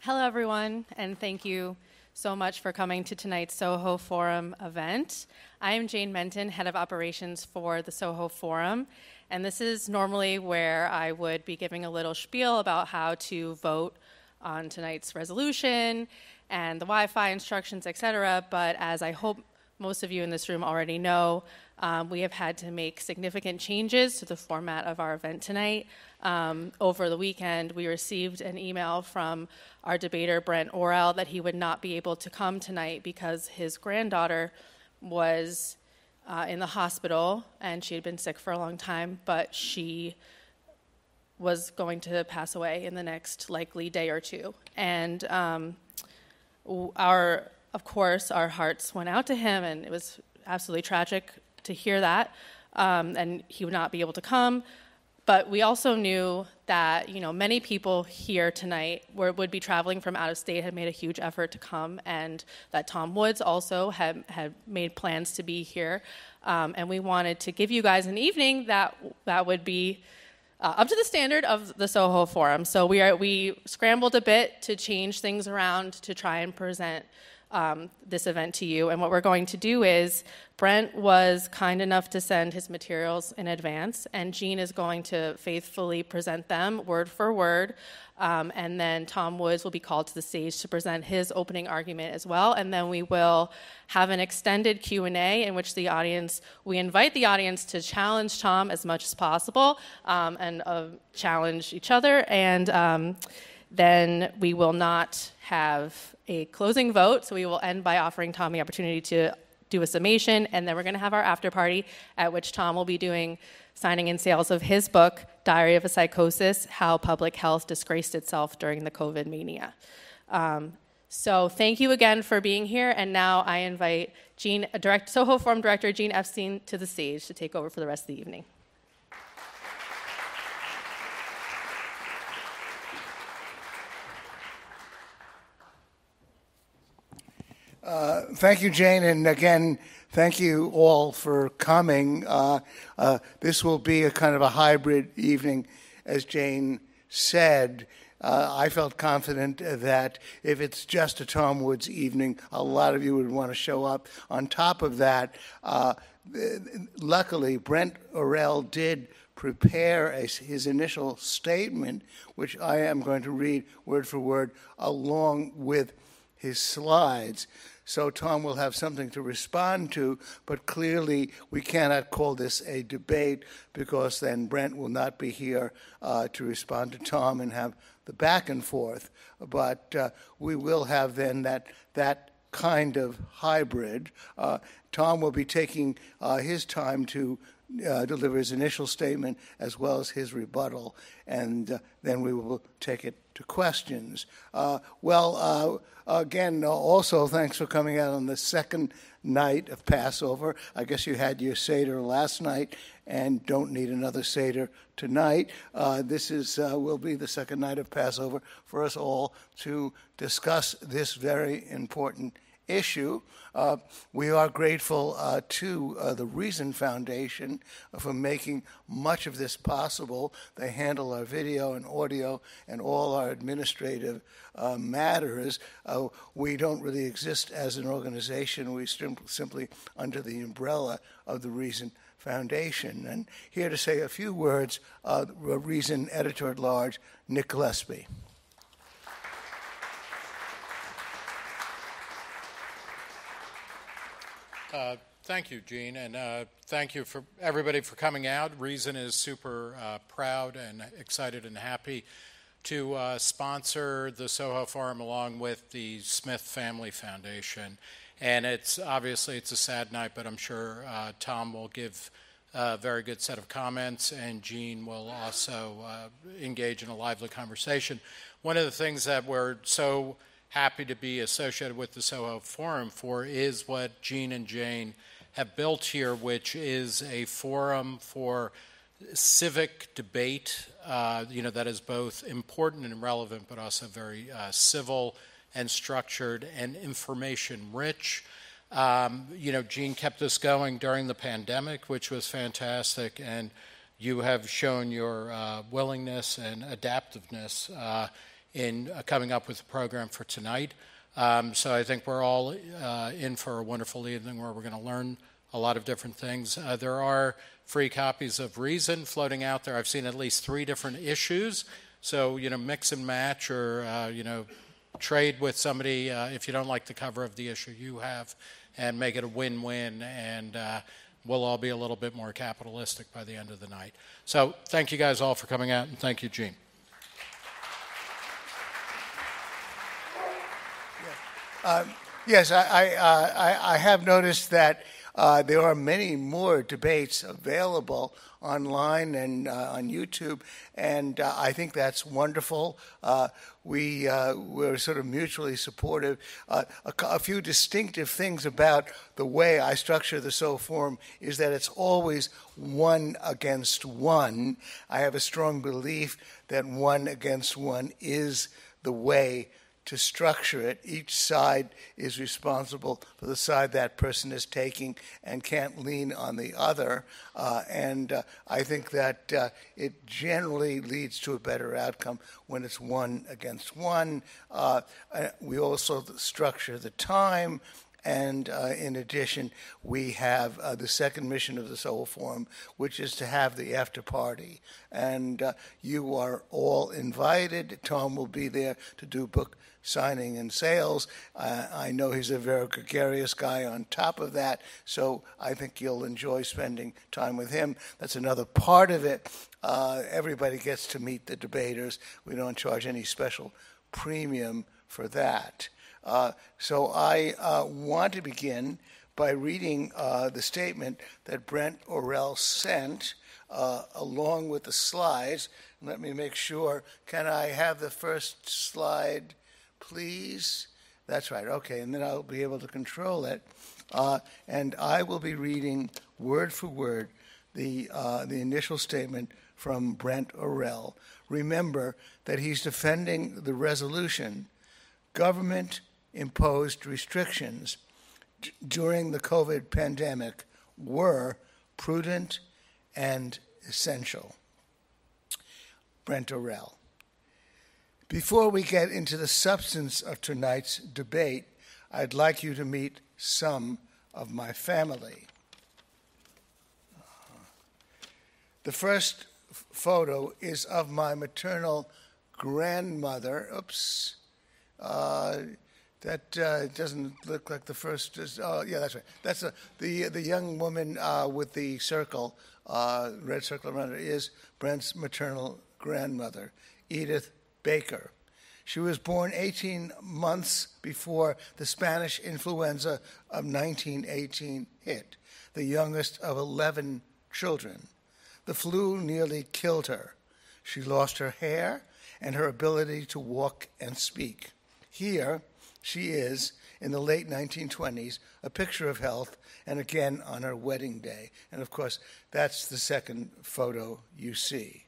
Hello, everyone, and thank you so much for coming to tonight's Soho Forum event. I am Jane Menton, Head of Operations for the Soho Forum, and this is normally where I would be giving a little spiel about how to vote on tonight's resolution and the Wi-Fi instructions, etc. But as I hope most of you in this room already know, we have had to make significant changes to the format of our event tonight. Over the weekend, we received an email from our debater, Brent Orrell, that he would not be able to come tonight because his granddaughter was in the hospital, and she had been sick for a long time, but she was going to pass away in the next likely day or two. And of course, our hearts went out to him, and it was absolutely tragic to hear that, and he would not be able to come. But we also knew that, many people here tonight would be traveling from out of state, had made a huge effort to come, and that Tom Woods also had made plans to be here. And we wanted to give you guys an evening that would be up to the standard of the Soho Forum. So we scrambled a bit to change things around to try and present this event to you. And what we're going to do is, Brent was kind enough to send his materials in advance, and Jean is going to faithfully present them word for word. And then Tom Woods will be called to the stage to present his opening argument as well. And then we will have an extended Q&A in which we invite the audience to challenge Tom as much as possible, and challenge each other. And then we will not have a closing vote, so we will end by offering Tom the opportunity to do a summation, and then we're going to have our after party at which Tom will be doing signing and sales of his book, Diary of a Psychosis, How Public Health Disgraced Itself During the COVID Mania. So thank you again for being here, and now I invite Soho Forum Director Jean Epstein to the stage to take over for the rest of the evening. Thank you, Jane, and again, thank you all for coming. This will be a kind of a hybrid evening, as Jane said. I felt confident that if it's just a Tom Woods evening, a lot of you would want to show up. On top of that, luckily, Brent Orrell did prepare his initial statement, which I am going to read word for word along with his slides. So Tom will have something to respond to, but clearly we cannot call this a debate because then Brent will not be here to respond to Tom and have the back and forth. But we will have then that kind of hybrid. Tom will be taking his time to deliver his initial statement as well as his rebuttal, and then we will take it to questions. Again, also thanks for coming out on the second night of Passover. I guess you had your Seder last night and don't need another Seder tonight. This will be the second night of Passover for us all to discuss this very important issue. We are grateful to the Reason Foundation for making much of this possible. They handle our video and audio and all our administrative matters. We don't really exist as an organization. We simply under the umbrella of the Reason Foundation. And here to say a few words, Reason Editor-at-Large, Nick Gillespie. Thank you, Gene, and thank you for everybody for coming out. Reason is super proud and excited and happy to sponsor the Soho Forum along with the Smith Family Foundation. And it's a sad night, but I'm sure Tom will give a very good set of comments, and Gene will also engage in a lively conversation. One of the things that we're so happy to be associated with the Soho Forum for is what Gene and Jane have built here, which is a forum for civic debate, that is both important and relevant, but also very civil and structured and information-rich. Gene kept us going during the pandemic, which was fantastic, and you have shown your willingness and adaptiveness in coming up with a program for tonight. So I think we're all in for a wonderful evening where we're going to learn a lot of different things. There are free copies of Reason floating out there. I've seen at least 3 different issues. So, mix and match or, trade with somebody if you don't like the cover of the issue you have and make it a win-win. And we'll all be a little bit more capitalistic by the end of the night. So thank you guys all for coming out, and thank you, Gene. Yes, I have noticed that there are many more debates available online and on YouTube, and I think that's wonderful. We're sort of mutually supportive. A few distinctive things about the way I structure the SO Forum is that it's always one against one. I have a strong belief that one against one is the way to structure it. Each side is responsible for the side that person is taking and can't lean on the other. And I think that it generally leads to a better outcome when it's one against one. We also structure the time. And in addition, we have the second mission of the SO Forum, which is to have the after party. And you are all invited. Tom will be there to do book signing and sales. I know he's a very gregarious guy on top of that, so I think you'll enjoy spending time with him. That's another part of it. Everybody gets to meet the debaters. We don't charge any special premium for that. So I want to begin by reading the statement that Brent Orrell sent along with the slides. Let me make sure. Can I have the first slide, please? That's right. Okay, and then I'll be able to control it. And I will be reading word for word the initial statement from Brent Orrell. Remember that he's defending the resolution. Government imposed restrictions during the COVID pandemic were prudent and essential. Brent Orrell. Before we get into the substance of tonight's debate, I'd like you to meet some of my family. The first photo is of my maternal grandmother. Oops. That doesn't look like the first. Oh, yeah, that's right. That's the young woman with the circle, red circle around her, is Brent's maternal grandmother, Edith Baker. She was born 18 months before the Spanish influenza of 1918 hit, the youngest of 11 children. The flu nearly killed her. She lost her hair and her ability to walk and speak. Here she is in the late 1920s, a picture of health, and again on her wedding day. And of course, that's the second photo you see.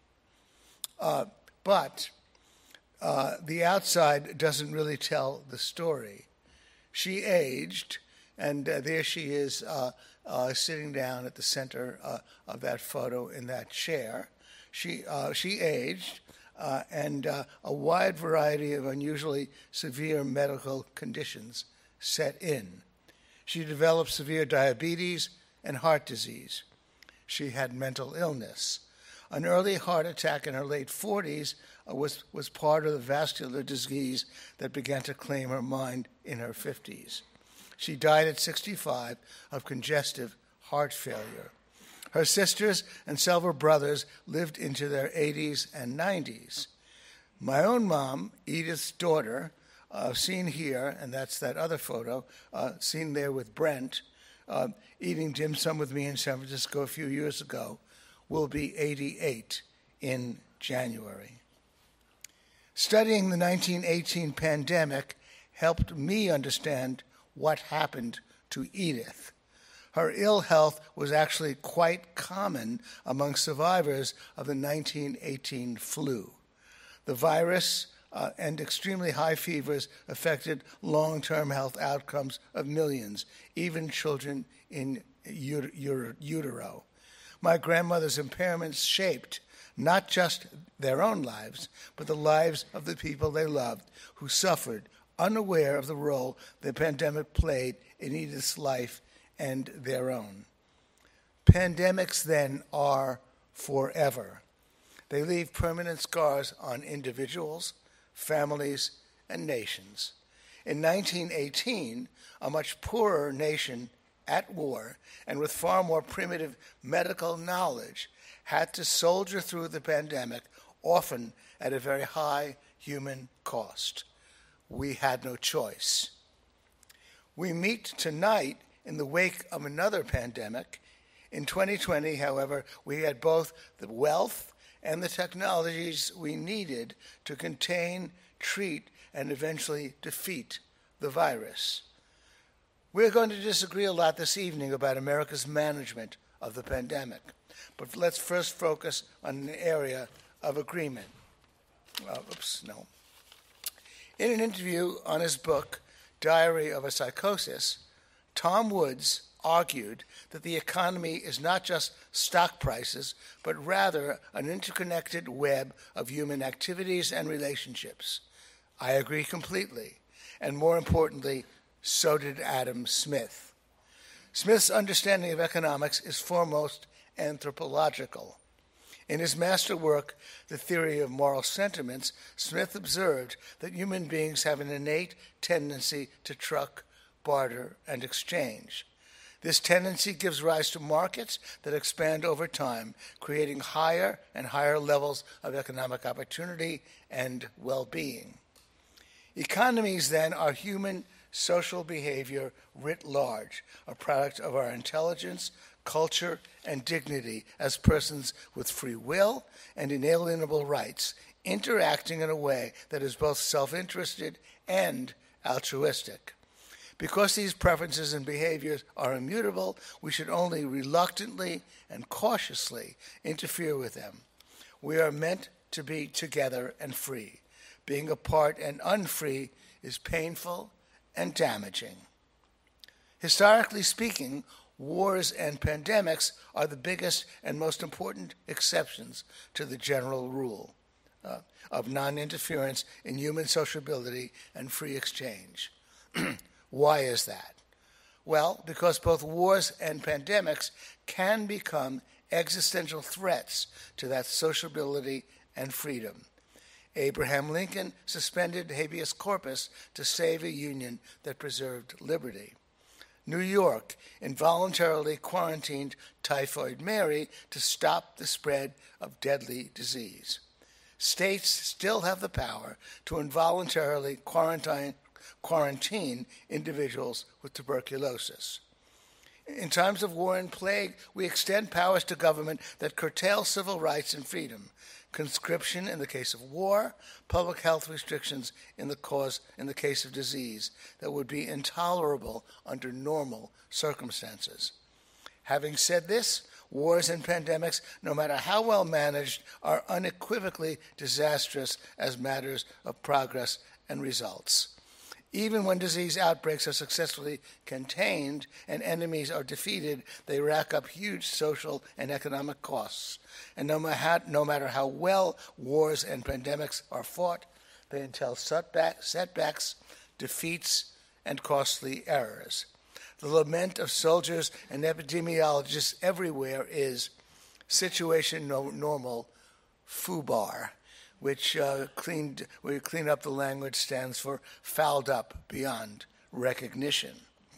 But the outside doesn't really tell the story. She aged, and there she is sitting down at the center of that photo in that chair. She aged, and a wide variety of unusually severe medical conditions set in. She developed severe diabetes and heart disease. She had mental illness. An early heart attack in her late 40s was part of the vascular disease that began to claim her mind in her 50s. She died at 65 of congestive heart failure. Her sisters and several brothers lived into their 80s and 90s. My own mom, Edith's daughter, seen here, and that's that other photo, seen there with Brent, eating dim sum with me in San Francisco a few years ago, will be 88 in January. Studying the 1918 pandemic helped me understand what happened to Edith. Her ill health was actually quite common among survivors of the 1918 flu. The virus and extremely high fevers affected long-term health outcomes of millions, even children in utero. My grandmother's impairments shaped not just their own lives, but the lives of the people they loved who suffered, unaware of the role the pandemic played in Edith's life and their own. Pandemics, then, are forever. They leave permanent scars on individuals, families, and nations. In 1918, a much poorer nation at war and with far more primitive medical knowledge had to soldier through the pandemic, often at a very high human cost. We had no choice. We meet tonight in the wake of another pandemic. In 2020, however, we had both the wealth and the technologies we needed to contain, treat, and eventually defeat the virus. We're going to disagree a lot this evening about America's management of the pandemic, but let's first focus on an area of agreement. In an interview on his book, Diary of a Psychosis, Tom Woods argued that the economy is not just stock prices, but rather an interconnected web of human activities and relationships. I agree completely, and more importantly, so did Adam Smith. Smith's understanding of economics is foremost anthropological. In his masterwork, The Theory of Moral Sentiments, Smith observed that human beings have an innate tendency to truck, barter, and exchange. This tendency gives rise to markets that expand over time, creating higher and higher levels of economic opportunity and well-being. Economies, then, are human social behavior writ large, a product of our intelligence, culture, and dignity as persons with free will and inalienable rights, interacting in a way that is both self-interested and altruistic. Because these preferences and behaviors are immutable, we should only reluctantly and cautiously interfere with them. We are meant to be together and free. Being apart and unfree is painful and damaging. Historically speaking, wars and pandemics are the biggest and most important exceptions to the general rule of non-interference in human sociability and free exchange. Why is that? Well, because both wars and pandemics can become existential threats to that sociability and freedom. Abraham Lincoln suspended habeas corpus to save a union that preserved liberty. New York involuntarily quarantined Typhoid Mary to stop the spread of deadly disease. States still have the power to involuntarily quarantine individuals with tuberculosis. In times of war and plague, we extend powers to government that curtail civil rights and freedom. Conscription in the case of war, public health restrictions in the case of disease that would be intolerable under normal circumstances. Having said this, wars and pandemics, no matter how well managed, are unequivocally disastrous as matters of progress and results. Even when disease outbreaks are successfully contained and enemies are defeated, they rack up huge social and economic costs. And no matter how well wars and pandemics are fought, they entail setbacks, defeats, and costly errors. The lament of soldiers and epidemiologists everywhere is situation normal, FUBAR, which where you clean up the language, stands for fouled up beyond recognition.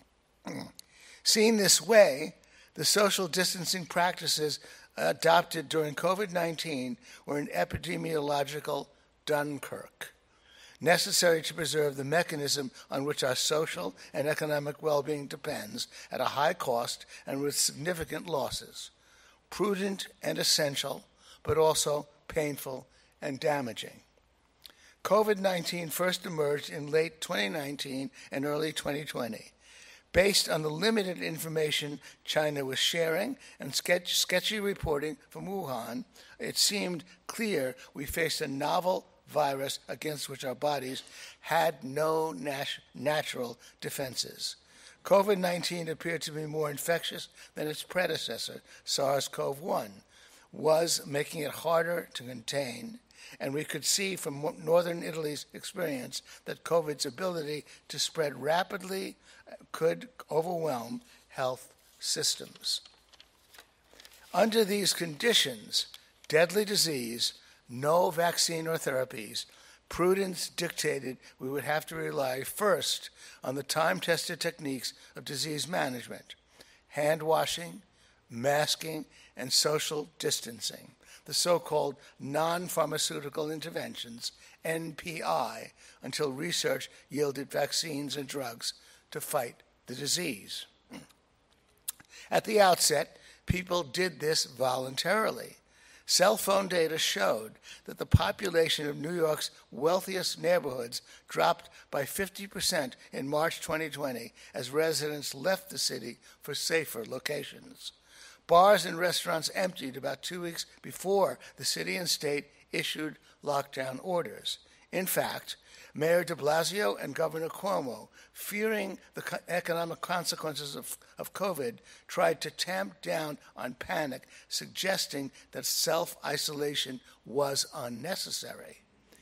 Seen this way, the social distancing practices adopted during COVID-19 were an epidemiological Dunkirk, necessary to preserve the mechanism on which our social and economic well-being depends at a high cost and with significant losses. Prudent and essential, but also painful and damaging. COVID-19 first emerged in late 2019 and early 2020. Based on the limited information China was sharing and sketchy reporting from Wuhan, it seemed clear we faced a novel virus against which our bodies had no natural defenses. COVID-19 appeared to be more infectious than its predecessor, SARS-CoV-1, was making it harder to contain, and we could see from northern Italy's experience that COVID's ability to spread rapidly could overwhelm health systems. Under these conditions, deadly disease, no vaccine or therapies, prudence dictated we would have to rely first on the time-tested techniques of disease management, hand washing, masking, and social distancing, the so-called non-pharmaceutical interventions, NPI, until research yielded vaccines and drugs to fight the disease. At the outset, people did this voluntarily. Cell phone data showed that the population of New York's wealthiest neighborhoods dropped by 50% in March 2020 as residents left the city for safer locations. Bars and restaurants emptied about 2 weeks before the city and state issued lockdown orders. In fact, Mayor de Blasio and Governor Cuomo, fearing the economic consequences of COVID, tried to tamp down on panic, suggesting that self-isolation was unnecessary.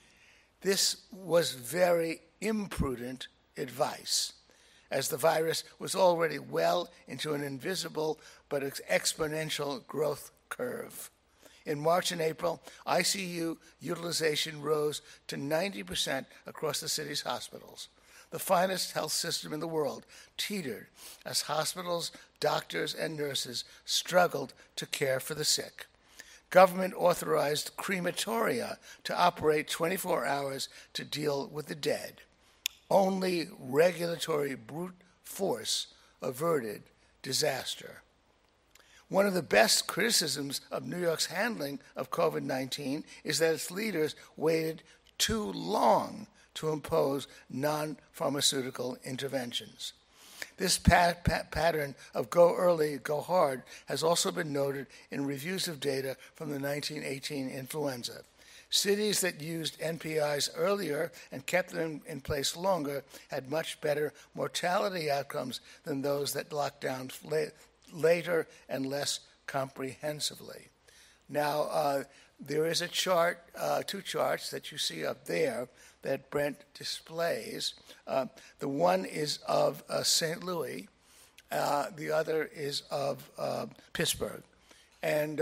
This was very imprudent advice, as the virus was already well into an invisible but exponential growth curve. In March and April, ICU utilization rose to 90% across the city's hospitals. The finest health system in the world teetered as hospitals, doctors, and nurses struggled to care for the sick. Government authorized crematoria to operate 24 hours to deal with the dead. Only regulatory brute force averted disaster. One of the best criticisms of New York's handling of COVID-19 is that its leaders waited too long to impose non-pharmaceutical interventions. This pattern of go early, go hard has also been noted in reviews of data from the 1918 influenza. Cities that used NPIs earlier and kept them in place longer had much better mortality outcomes than those that locked down later and less comprehensively. Now, there is a chart, two charts that you see up there that Brent displays. The one is of St. Louis, the other is of Pittsburgh. And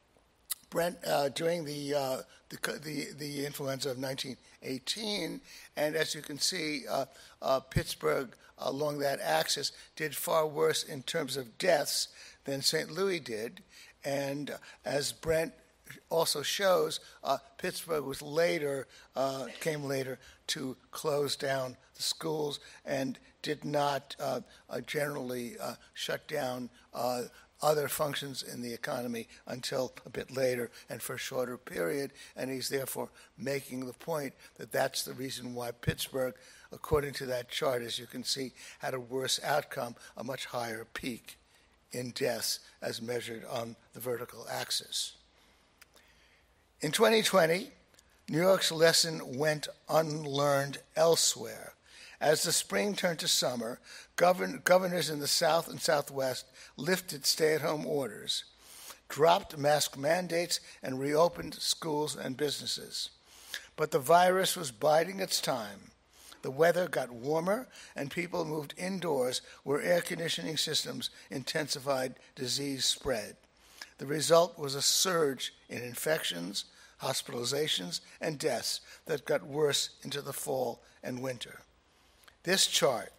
Brent, during the influenza of 1918, and as you can see, Pittsburgh along that axis did far worse in terms of deaths than St. Louis did. And as Brent also shows, Pittsburgh was came later to close down the schools and did not generally shut down other functions in the economy until a bit later and for a shorter period. And he's therefore making the point that that's the reason why Pittsburgh, according to that chart, as you can see, had a worse outcome, a much higher peak in deaths as measured on the vertical axis. In 2020, New York's lesson went unlearned elsewhere. As the spring turned to summer, governors in the South and Southwest lifted stay-at-home orders, dropped mask mandates, and reopened schools and businesses. But the virus was biding its time. The weather got warmer, and people moved indoors where air conditioning systems intensified disease spread. The result was a surge in infections, hospitalizations, and deaths that got worse into the fall and winter. This chart,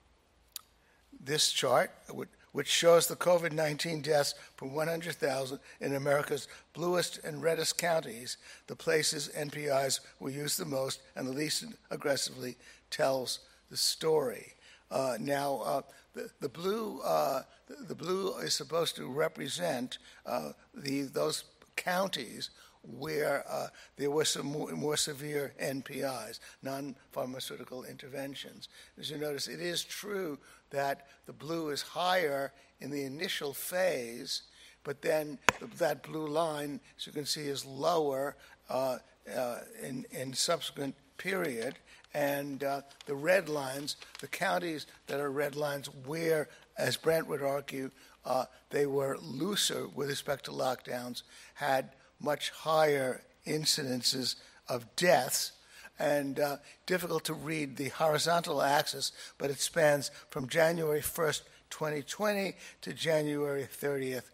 which shows the COVID-19 deaths per 100,000 in America's bluest and reddest counties, the places NPIs were used the most and the least aggressively, tells the story. The blue is supposed to represent those counties where there were some more severe NPIs, non-pharmaceutical interventions. As you notice, it is true that the blue is higher in the initial phase, but then that blue line, as you can see, is lower in subsequent period. And the red lines, the counties that are red lines where as Brent would argue, they were looser with respect to lockdowns, had much higher incidences of deaths, and difficult to read the horizontal axis, but it spans from January 1st, 2020 to January 30th,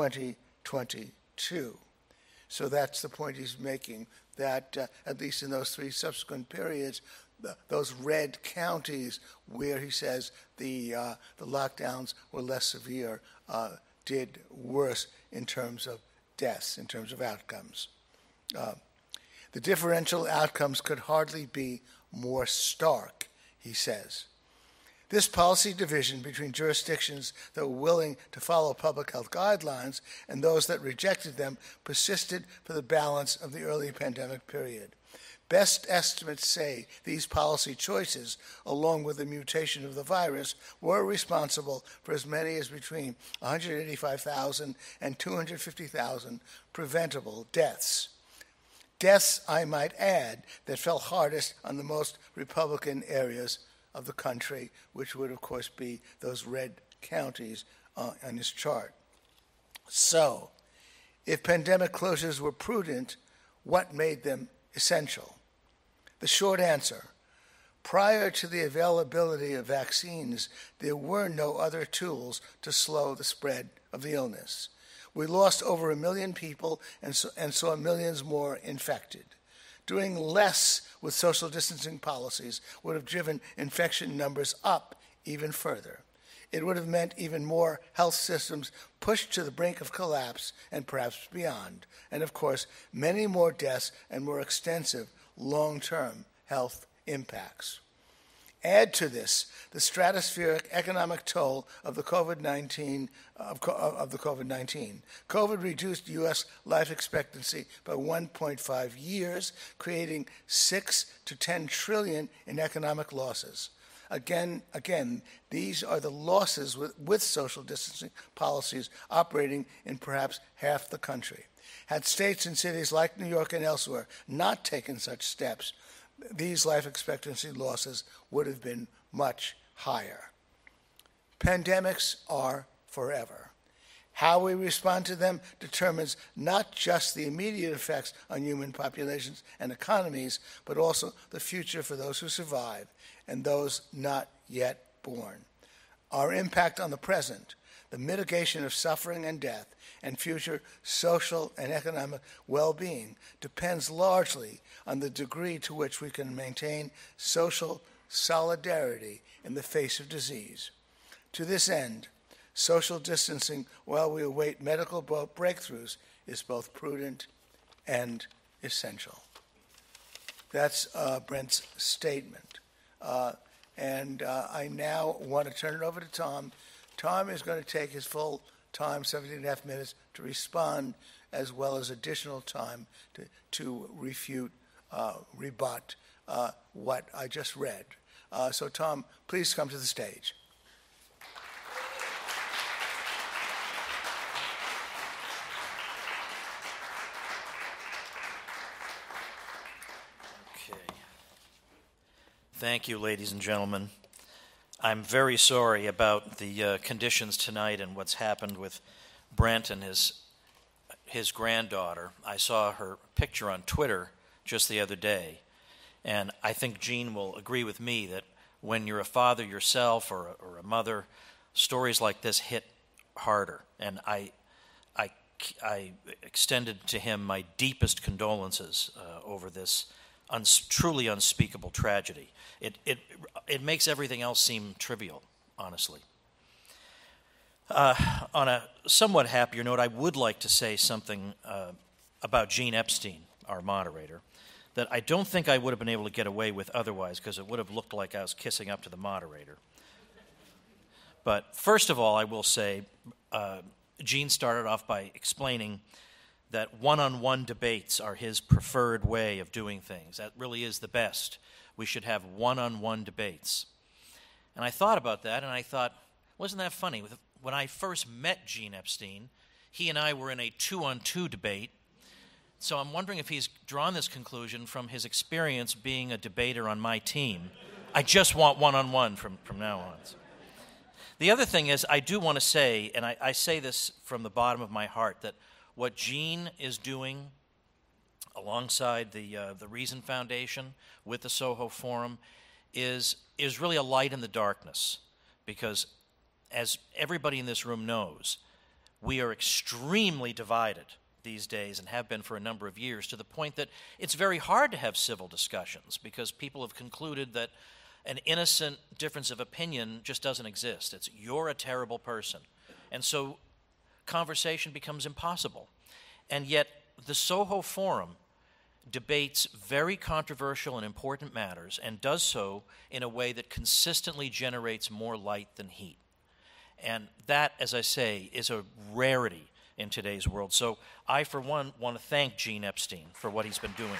2022. So that's the point he's making, that at least in those three subsequent periods, those red counties where he says the lockdowns were less severe did worse in terms of deaths, in terms of outcomes. The differential outcomes could hardly be more stark, he says. This policy division between jurisdictions that were willing to follow public health guidelines and those that rejected them persisted for the balance of the early pandemic period. Best estimates say these policy choices, along with the mutation of the virus, were responsible for as many as between 185,000 and 250,000 preventable deaths. Deaths, I might add, that fell hardest on the most Republican areas of the country, which would, of course, be those red counties on this chart. So, if pandemic closures were prudent, what made them essential? The short answer: prior to the availability of vaccines, there were no other tools to slow the spread of the illness. We lost over 1 million people and saw millions more infected. Doing less with social distancing policies would have driven infection numbers up even further. It would have meant even more health systems pushed to the brink of collapse and perhaps beyond, and of course, many more deaths and more extensive long-term health impacts. Add to this the stratospheric economic toll of the COVID-19. COVID reduced U.S. life expectancy by 1.5 years, creating 6 to 10 trillion in economic losses. Again, these are the losses with social distancing policies operating in perhaps half the country. Had states and cities like New York and elsewhere not taken such steps, these life expectancy losses would have been much higher. Pandemics are forever. How we respond to them determines not just the immediate effects on human populations and economies, but also the future for those who survive and those not yet born. Our impact on the present, the mitigation of suffering and death, and future social and economic well-being depends largely on the degree to which we can maintain social solidarity in the face of disease. To this end, social distancing while we await medical breakthroughs is both prudent and essential. That's Brent's statement. And I now want to turn it over to Tom. Tom is going to take his full time, 17.5 minutes, to respond, as well as additional time to refute, rebut what I just read. So, Tom, please come to the stage. Okay. Thank you, ladies and gentlemen. I'm very sorry about the conditions tonight and what's happened with Brent and his granddaughter. I saw her picture on Twitter just the other day, and I think Gene will agree with me that when you're a father yourself or a mother, stories like this hit harder. And I extended to him my deepest condolences over this truly unspeakable tragedy. It makes everything else seem trivial, honestly. On a somewhat happier note, I would like to say something about Gene Epstein, our moderator, that I don't think I would have been able to get away with otherwise, because it would have looked like I was kissing up to the moderator. But first of all, I will say, Gene started off by explaining that one-on-one debates are his preferred way of doing things. That really is the best. We should have one-on-one debates. And I thought about that, and I thought, wasn't that funny? When I first met Gene Epstein, he and I were in a two-on-two debate. So I'm wondering if he's drawn this conclusion from his experience being a debater on my team. I just want one-on-one from now on. The other thing is, I do want to say, and I say this from the bottom of my heart, that what Gene is doing alongside the Reason Foundation with the Soho Forum is really a light in the darkness, because as everybody in this room knows, we are extremely divided these days and have been for a number of years, to the point that it's very hard to have civil discussions because people have concluded that an innocent difference of opinion just doesn't exist. It's you're a terrible person. And so conversation becomes impossible. And yet the Soho Forum debates very controversial and important matters and does so in a way that consistently generates more light than heat. And that, as I say, is a rarity in today's world. So I, for one, want to thank Gene Epstein for what he's been doing.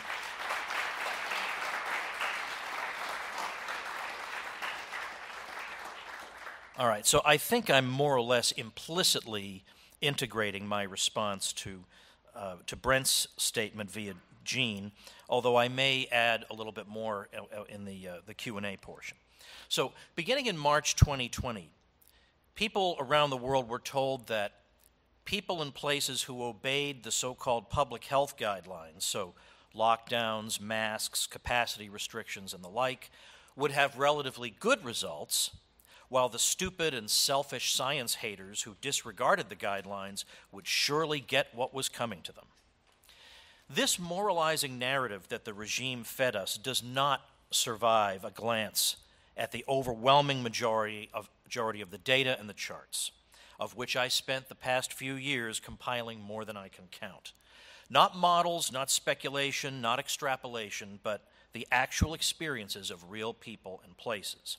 All right, so I think I'm more or less implicitly integrating my response to Brent's statement via Gene, although I may add a little bit more in the Q&A portion. So beginning in March 2020, people around the world were told that people in places who obeyed the so-called public health guidelines, so lockdowns, masks, capacity restrictions, and the like, would have relatively good results, while the stupid and selfish science haters who disregarded the guidelines would surely get what was coming to them. This moralizing narrative that the regime fed us does not survive a glance at the overwhelming majority of the data and the charts, of which I spent the past few years compiling more than I can count. Not models, not speculation, not extrapolation, but the actual experiences of real people and places.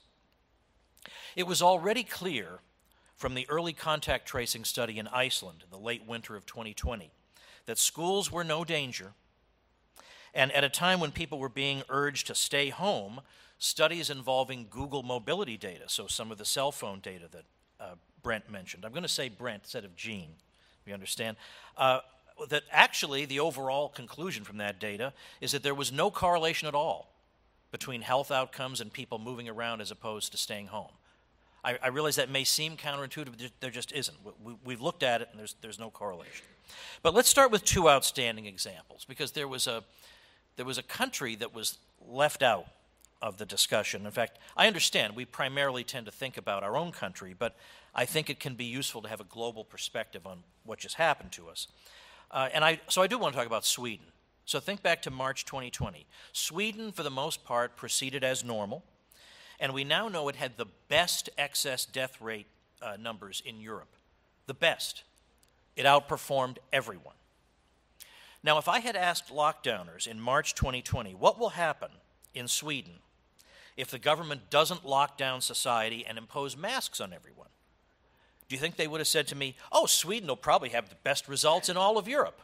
It was already clear from the early contact tracing study in Iceland in the late winter of 2020 that schools were no danger, and at a time when people were being urged to stay home, studies involving Google mobility data, so some of the cell phone data that Brent mentioned. I'm going to say Brent instead of Gene, you understand? That actually the overall conclusion from that data is that there was no correlation at all between health outcomes and people moving around as opposed to staying home. I realize that may seem counterintuitive, but there just isn't. We've looked at it, and there's no correlation. But let's start with two outstanding examples, because there was a country that was left out of the discussion. In fact, I understand we primarily tend to think about our own country, but I think it can be useful to have a global perspective on what just happened to us. So I do want to talk about Sweden. So think back to March 2020. Sweden, for the most part, proceeded as normal, and we now know it had the best excess death rate numbers in Europe. The best. It outperformed everyone. Now, if I had asked lockdowners in March 2020, what will happen in Sweden if the government doesn't lock down society and impose masks on everyone? Do you think they would have said to me, oh, Sweden will probably have the best results in all of Europe?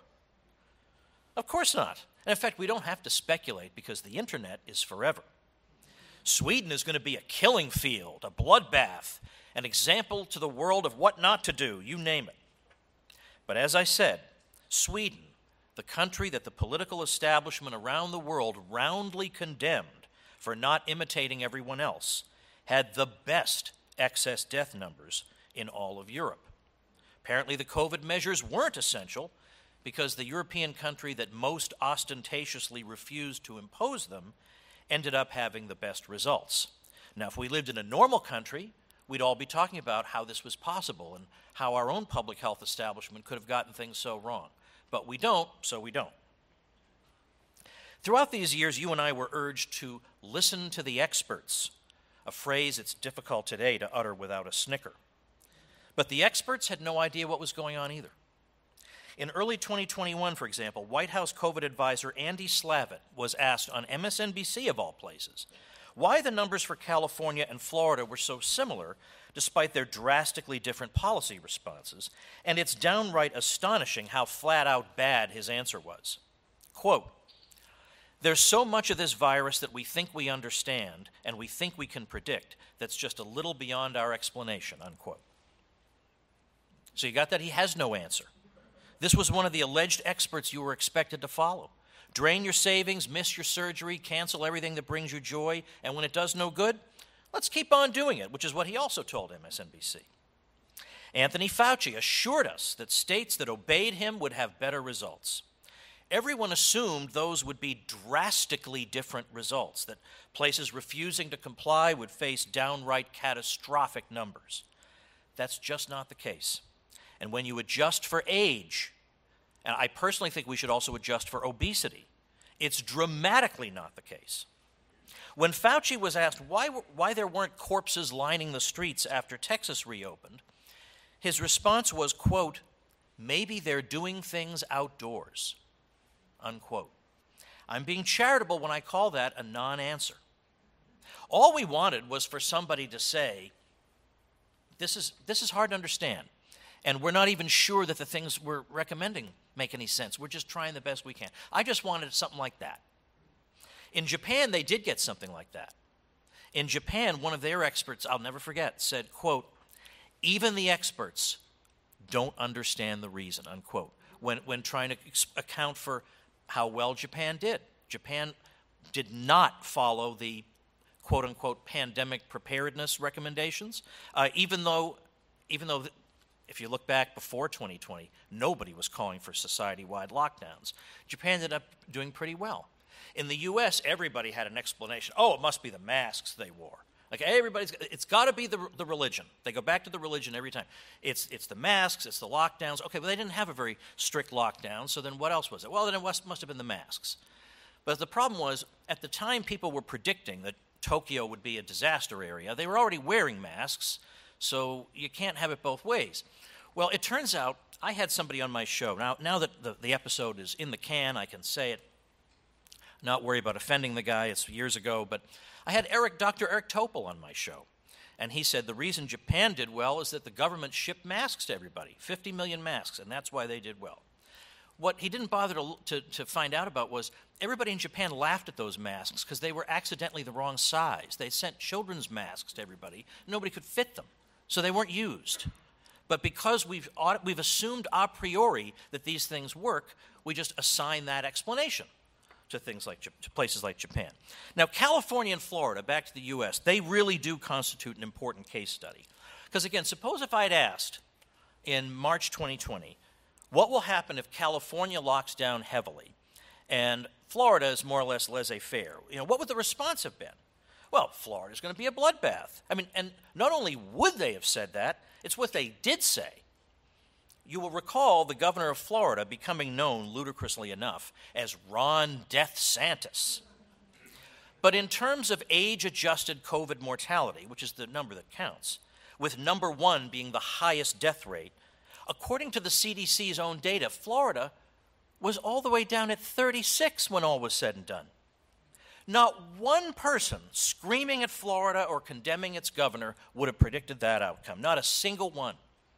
Of course not. And in fact, we don't have to speculate because the internet is forever. Sweden is going to be a killing field, a bloodbath, an example to the world of what not to do, you name it. But as I said, Sweden, the country that the political establishment around the world roundly condemned for not imitating everyone else, had the best excess death numbers in all of Europe. Apparently the COVID measures weren't essential because the European country that most ostentatiously refused to impose them ended up having the best results. Now, if we lived in a normal country, we'd all be talking about how this was possible and how our own public health establishment could have gotten things so wrong. But we don't, so we don't. Throughout these years, you and I were urged to listen to the experts, a phrase it's difficult today to utter without a snicker. But the experts had no idea what was going on either. In early 2021, for example, White House COVID advisor Andy Slavitt was asked on MSNBC, of all places, why the numbers for California and Florida were so similar despite their drastically different policy responses, and it's downright astonishing how flat-out bad his answer was. Quote, there's so much of this virus that we think we understand and we think we can predict that's just a little beyond our explanation, unquote. So you got that? He has no answer. This was one of the alleged experts you were expected to follow. Drain your savings, miss your surgery, cancel everything that brings you joy, and when it does no good, Let's keep on doing it, which is what he also told MSNBC. Anthony Fauci assured us that states that obeyed him would have better results. Everyone assumed those would be drastically different results, that places refusing to comply would face downright catastrophic numbers. That's just not the case. And when you adjust for age, and I personally think we should also adjust for obesity, it's dramatically not the case. When Fauci was asked why there weren't corpses lining the streets after Texas reopened, his response was, quote, "Maybe they're doing things outdoors," unquote. I'm being charitable when I call that a non-answer. All we wanted was for somebody to say, this is hard to understand, and we're not even sure that the things we're recommending make any sense. We're just trying the best we can. I just wanted something like that. In Japan, they did get something like that. In Japan, one of their experts, I'll never forget, said, quote, "Even the experts don't understand the reason," unquote, when trying to account for how well Japan did. Japan did not follow the quote-unquote pandemic preparedness recommendations, even though if you look back before 2020, nobody was calling for society-wide lockdowns. Japan ended up doing pretty well. In the U.S., everybody had an explanation. Oh, it must be the masks they wore. Like it's got to be the religion. They go back to the religion every time. It's the masks, it's the lockdowns. Okay, but they didn't have a very strict lockdown, so then what else was it? Well, then it must have been the masks. But the problem was, at the time people were predicting that Tokyo would be a disaster area, they were already wearing masks, so you can't have it both ways. Well, it turns out I had somebody on my show. Now that the episode is in the can, I can say it. Not worry about offending the guy. It's years ago, but I had Dr. Eric Topol on my show, and he said the reason Japan did well is that the government shipped masks to everybody, 50 million masks, and that's why they did well. What he didn't bother to find out about was everybody in Japan laughed at those masks because they were accidentally the wrong size. They sent children's masks to everybody. Nobody could fit them, so they weren't used. But because we've assumed a priori that these things work, we just assign that explanation to places like Japan. Now, California and Florida, back to the U.S., they really do constitute an important case study. Because again, suppose if I'd asked in March 2020, what will happen if California locks down heavily and Florida is more or less laissez-faire? What would the response have been? Well, Florida's going to be a bloodbath. I mean, and not only would they have said that, it's what they did say. You will recall the governor of Florida becoming known, ludicrously enough, as Ron DeathSantis. But in terms of age-adjusted COVID mortality, which is the number that counts, with number one being the highest death rate, according to the CDC's own data, Florida was all the way down at 36 when all was said and done. Not one person screaming at Florida or condemning its governor would have predicted that outcome. Not a single one.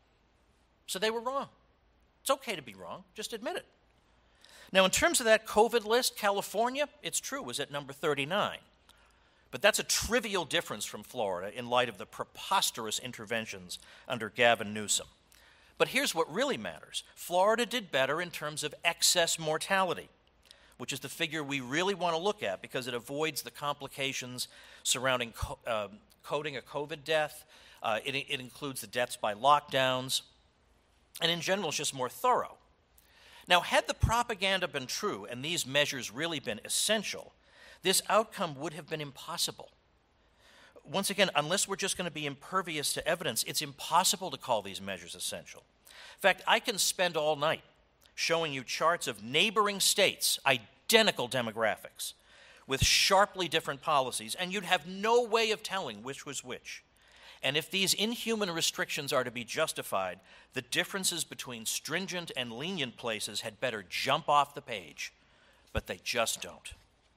So they were wrong. It's okay to be wrong. Just admit it. Now, in terms of that COVID list, California, it's true, was at number 39. But that's a trivial difference from Florida in light of the preposterous interventions under Gavin Newsom. But here's what really matters. Florida did better in terms of excess mortality, which is the figure we really want to look at because it avoids the complications surrounding coding a COVID death. It includes the deaths by lockdowns. And in general, it's just more thorough. Now, had the propaganda been true and these measures really been essential, this outcome would have been impossible. Once again, unless we're just going to be impervious to evidence, it's impossible to call these measures essential. In fact, I can spend all night showing you charts of neighboring states, identical demographics, with sharply different policies, and you'd have no way of telling which was which. And if these inhuman restrictions are to be justified, the differences between stringent and lenient places had better jump off the page, but they just don't.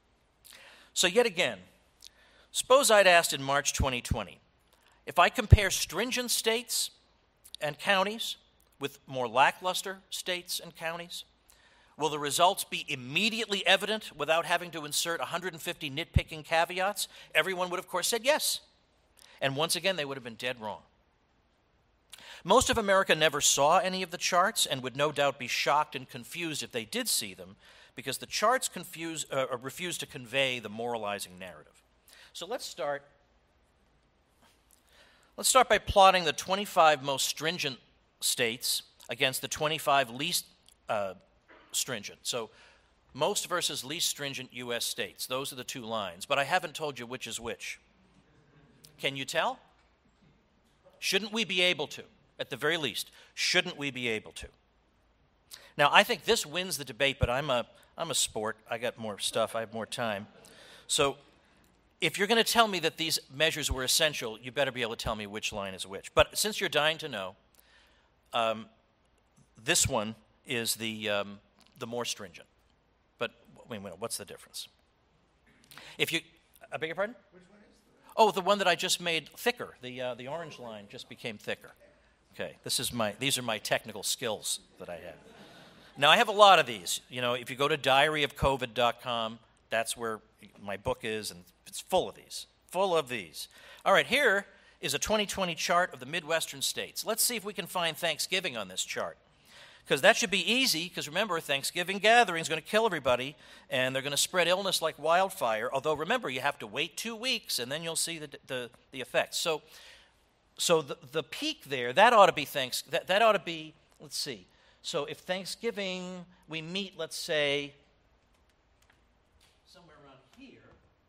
So yet again, suppose I'd asked in March 2020, if I compare stringent states and counties with more lackluster states and counties, will the results be immediately evident without having to insert 150 nitpicking caveats? Everyone would, of course, said yes. And once again, they would have been dead wrong. Most of America never saw any of the charts and would no doubt be shocked and confused if they did see them because the charts refuse to convey the moralizing narrative. So let's start Let's start by plotting the 25 most stringent states against the 25 least stringent. So most versus least stringent U.S. states. Those are the two lines. But I haven't told you which is which. Can you tell? Shouldn't we be able to? At the very least, shouldn't we be able to? Now, I think this wins the debate, but I'm a sport. I got more stuff. I have more time. So if you're going to tell me that these measures were essential, you better be able to tell me which line is which. But since you're dying to know, this one is the more stringent. But wait, what's the difference? If you, I beg your pardon? Which one is Oh, the one that I just made thicker. The orange line just became thicker. Okay, these are my technical skills that I have. Now, I have a lot of these. You know, if you go to diaryofcovid.com, that's where my book is, and it's full of these. All right, here is a 2020 chart of the Midwestern states. Let's see if we can find Thanksgiving on this chart, because that should be easy, because remember, Thanksgiving gathering is going to kill everybody, and they're going to spread illness like wildfire, although remember, you have to wait 2 weeks, and then you'll see the effects. So the peak there, that ought to be that ought to be, let's see. So if Thanksgiving, we meet, let's say, somewhere around here,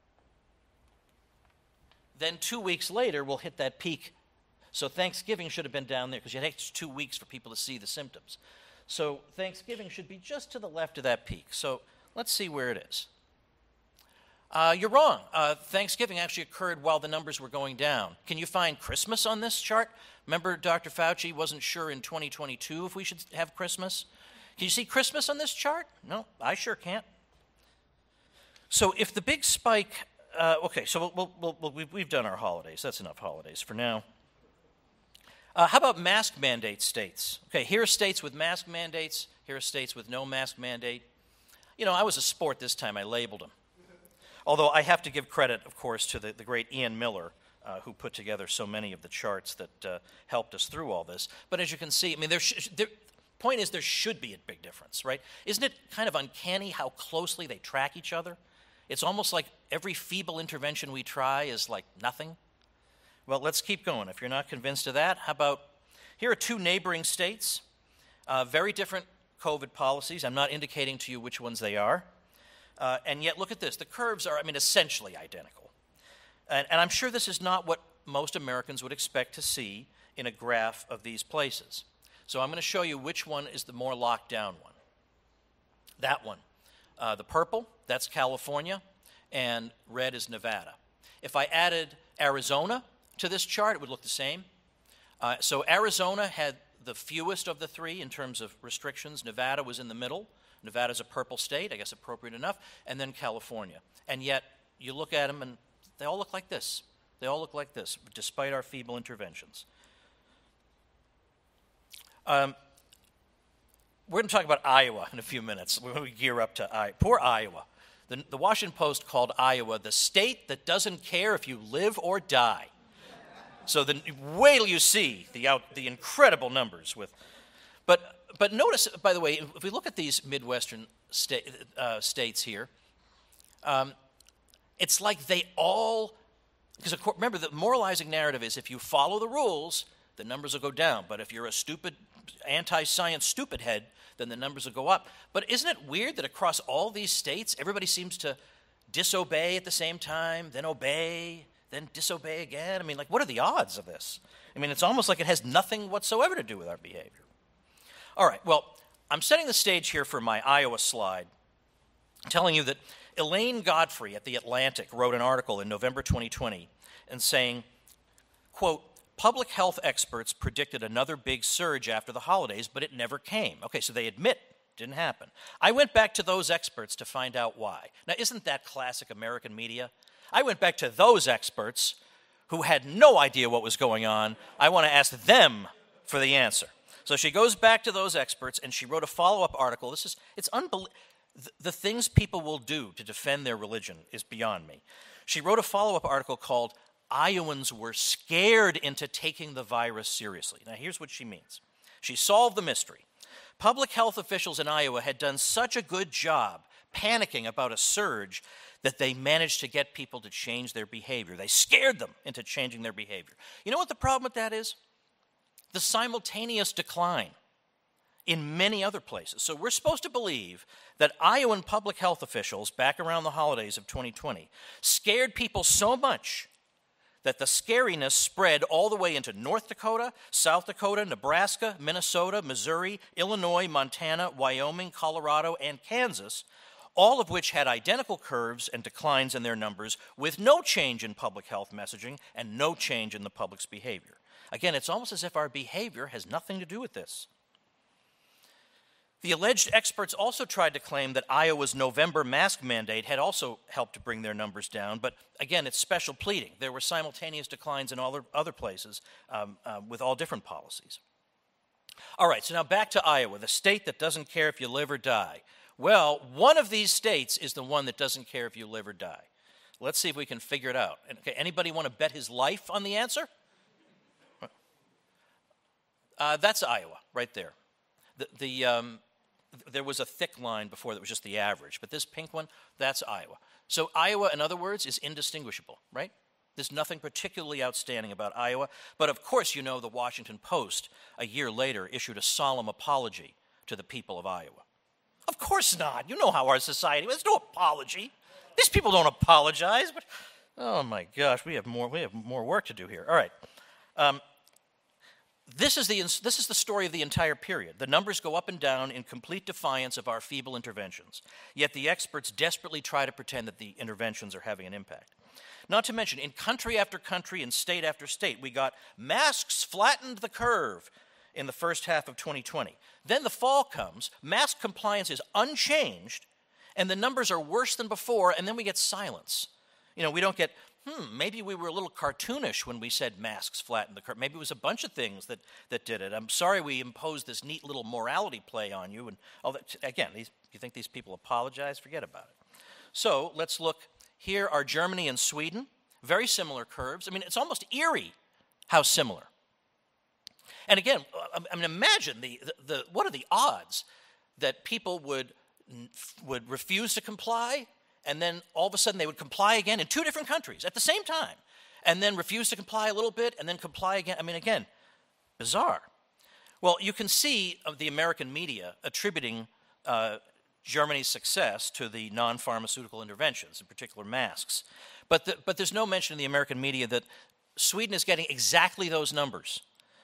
then 2 weeks later, we'll hit that peak. So Thanksgiving should have been down there, because it takes 2 weeks for people to see the symptoms. So Thanksgiving should be just to the left of that peak. So let's see where it is. You're wrong. Thanksgiving actually occurred while the numbers were going down. Can you find Christmas on this chart? Remember, Dr. Fauci wasn't sure in 2022 if we should have Christmas? Can you see Christmas on this chart? No, I sure can't. So if the big spike, okay, so we've done our holidays. That's enough holidays for now. How about mask mandate states? Okay, here are states with mask mandates. Here are states with no mask mandate. You know, I was a sport this time. I labeled them. Although I have to give credit, of course, to the great Ian Miller, who put together so many of the charts that helped us through all this. But as you can see, I mean, the point is there should be a big difference, right? Isn't it kind of uncanny how closely they track each other? It's almost like every feeble intervention we try is like nothing. Well, let's keep going. If you're not convinced of that, how about, here are 2 neighboring states, very different COVID policies. I'm not indicating to you which ones they are. And yet, look at this. The curves are, I mean, essentially identical. And I'm sure this is not what most Americans would expect to see in a graph of these places. So I'm going to show you which one is the more locked down one. That one. The purple, that's California, and red is Nevada. If I added Arizona to this chart, it would look the same. So Arizona had the fewest of the 3 in terms of restrictions. Nevada was in the middle. Nevada's a purple state, I guess appropriate enough, and then California. And yet, you look at them and they all look like this. They all look like this, despite our feeble interventions. We're going to talk about Iowa in a few minutes when we gear up to Iowa. Poor Iowa. The Washington Post called Iowa the state that doesn't care if you live or die. So wait till you see the incredible numbers with... But notice, by the way, if we look at these Midwestern states here, it's like they all, because remember, the moralizing narrative is if you follow the rules, the numbers will go down. But if you're a stupid, anti-science stupid head, then the numbers will go up. But isn't it weird that across all these states, everybody seems to disobey at the same time, then obey, then disobey again? I mean, like, what are the odds of this? I mean, it's almost like it has nothing whatsoever to do with our behavior. All right, well, I'm setting the stage here for my Iowa slide, telling you that Elaine Godfrey at The Atlantic wrote an article in November 2020 and saying, quote, public health experts predicted another big surge after the holidays, but it never came. Okay, so they admit it didn't happen. I went back to those experts to find out why. Now, isn't that classic American media? I went back to those experts who had no idea what was going on. I want to ask them for the answer. So she goes back to those experts, and she wrote a follow-up article. It's unbelievable. The things people will do to defend their religion is beyond me. She wrote a follow-up article called Iowans Were Scared into Taking the Virus Seriously. Now, here's what she means. She solved the mystery. Public health officials in Iowa had done such a good job panicking about a surge that they managed to get people to change their behavior. They scared them into changing their behavior. You know what the problem with that is? The simultaneous decline in many other places. So we're supposed to believe that Iowan public health officials back around the holidays of 2020 scared people so much that the scariness spread all the way into North Dakota, South Dakota, Nebraska, Minnesota, Missouri, Illinois, Montana, Wyoming, Colorado, and Kansas, all of which had identical curves and declines in their numbers with no change in public health messaging and no change in the public's behavior. Again, it's almost as if our behavior has nothing to do with this. The alleged experts also tried to claim that Iowa's November mask mandate had also helped to bring their numbers down, but again, it's special pleading. There were simultaneous declines in all other places with all different policies. All right, so now back to Iowa, the state that doesn't care if you live or die. Well, one of these states is the one that doesn't care if you live or die. Let's see if we can figure it out. Okay, anybody want to bet his life on the answer? That's Iowa, right there. There was a thick line before that was just the average, but this pink one, that's Iowa. So Iowa, in other words, is indistinguishable, right? There's nothing particularly outstanding about Iowa, but of course you know the Washington Post, a year later, issued a solemn apology to the people of Iowa. Of course not. You know how our society, there's no apology. These people don't apologize, but oh my gosh, we have more work to do here. All right. This is the story of the entire period. The numbers go up and down in complete defiance of our feeble interventions. Yet the experts desperately try to pretend that the interventions are having an impact. Not to mention, in country after country and state after state, we got masks flattened the curve in the first half of 2020. Then the fall comes, mask compliance is unchanged, and the numbers are worse than before, and then we get silence. You know, we don't get, maybe we were a little cartoonish when we said masks flatten the curve. Maybe it was a bunch of things that did it. I'm sorry we imposed this neat little morality play on you. And all that. Again, you think these people apologize? Forget about it. So let's look. Here are Germany and Sweden. Very similar curves. I mean, it's almost eerie how similar. And again, I mean, imagine what are the odds that people would refuse to comply, and then all of a sudden they would comply again in two different countries at the same time, and then refuse to comply a little bit, and then comply again. I mean, again, bizarre. Well, you can see the American media attributing Germany's success to the non-pharmaceutical interventions, in particular masks. But there's no mention in the American media that Sweden is getting exactly those numbers,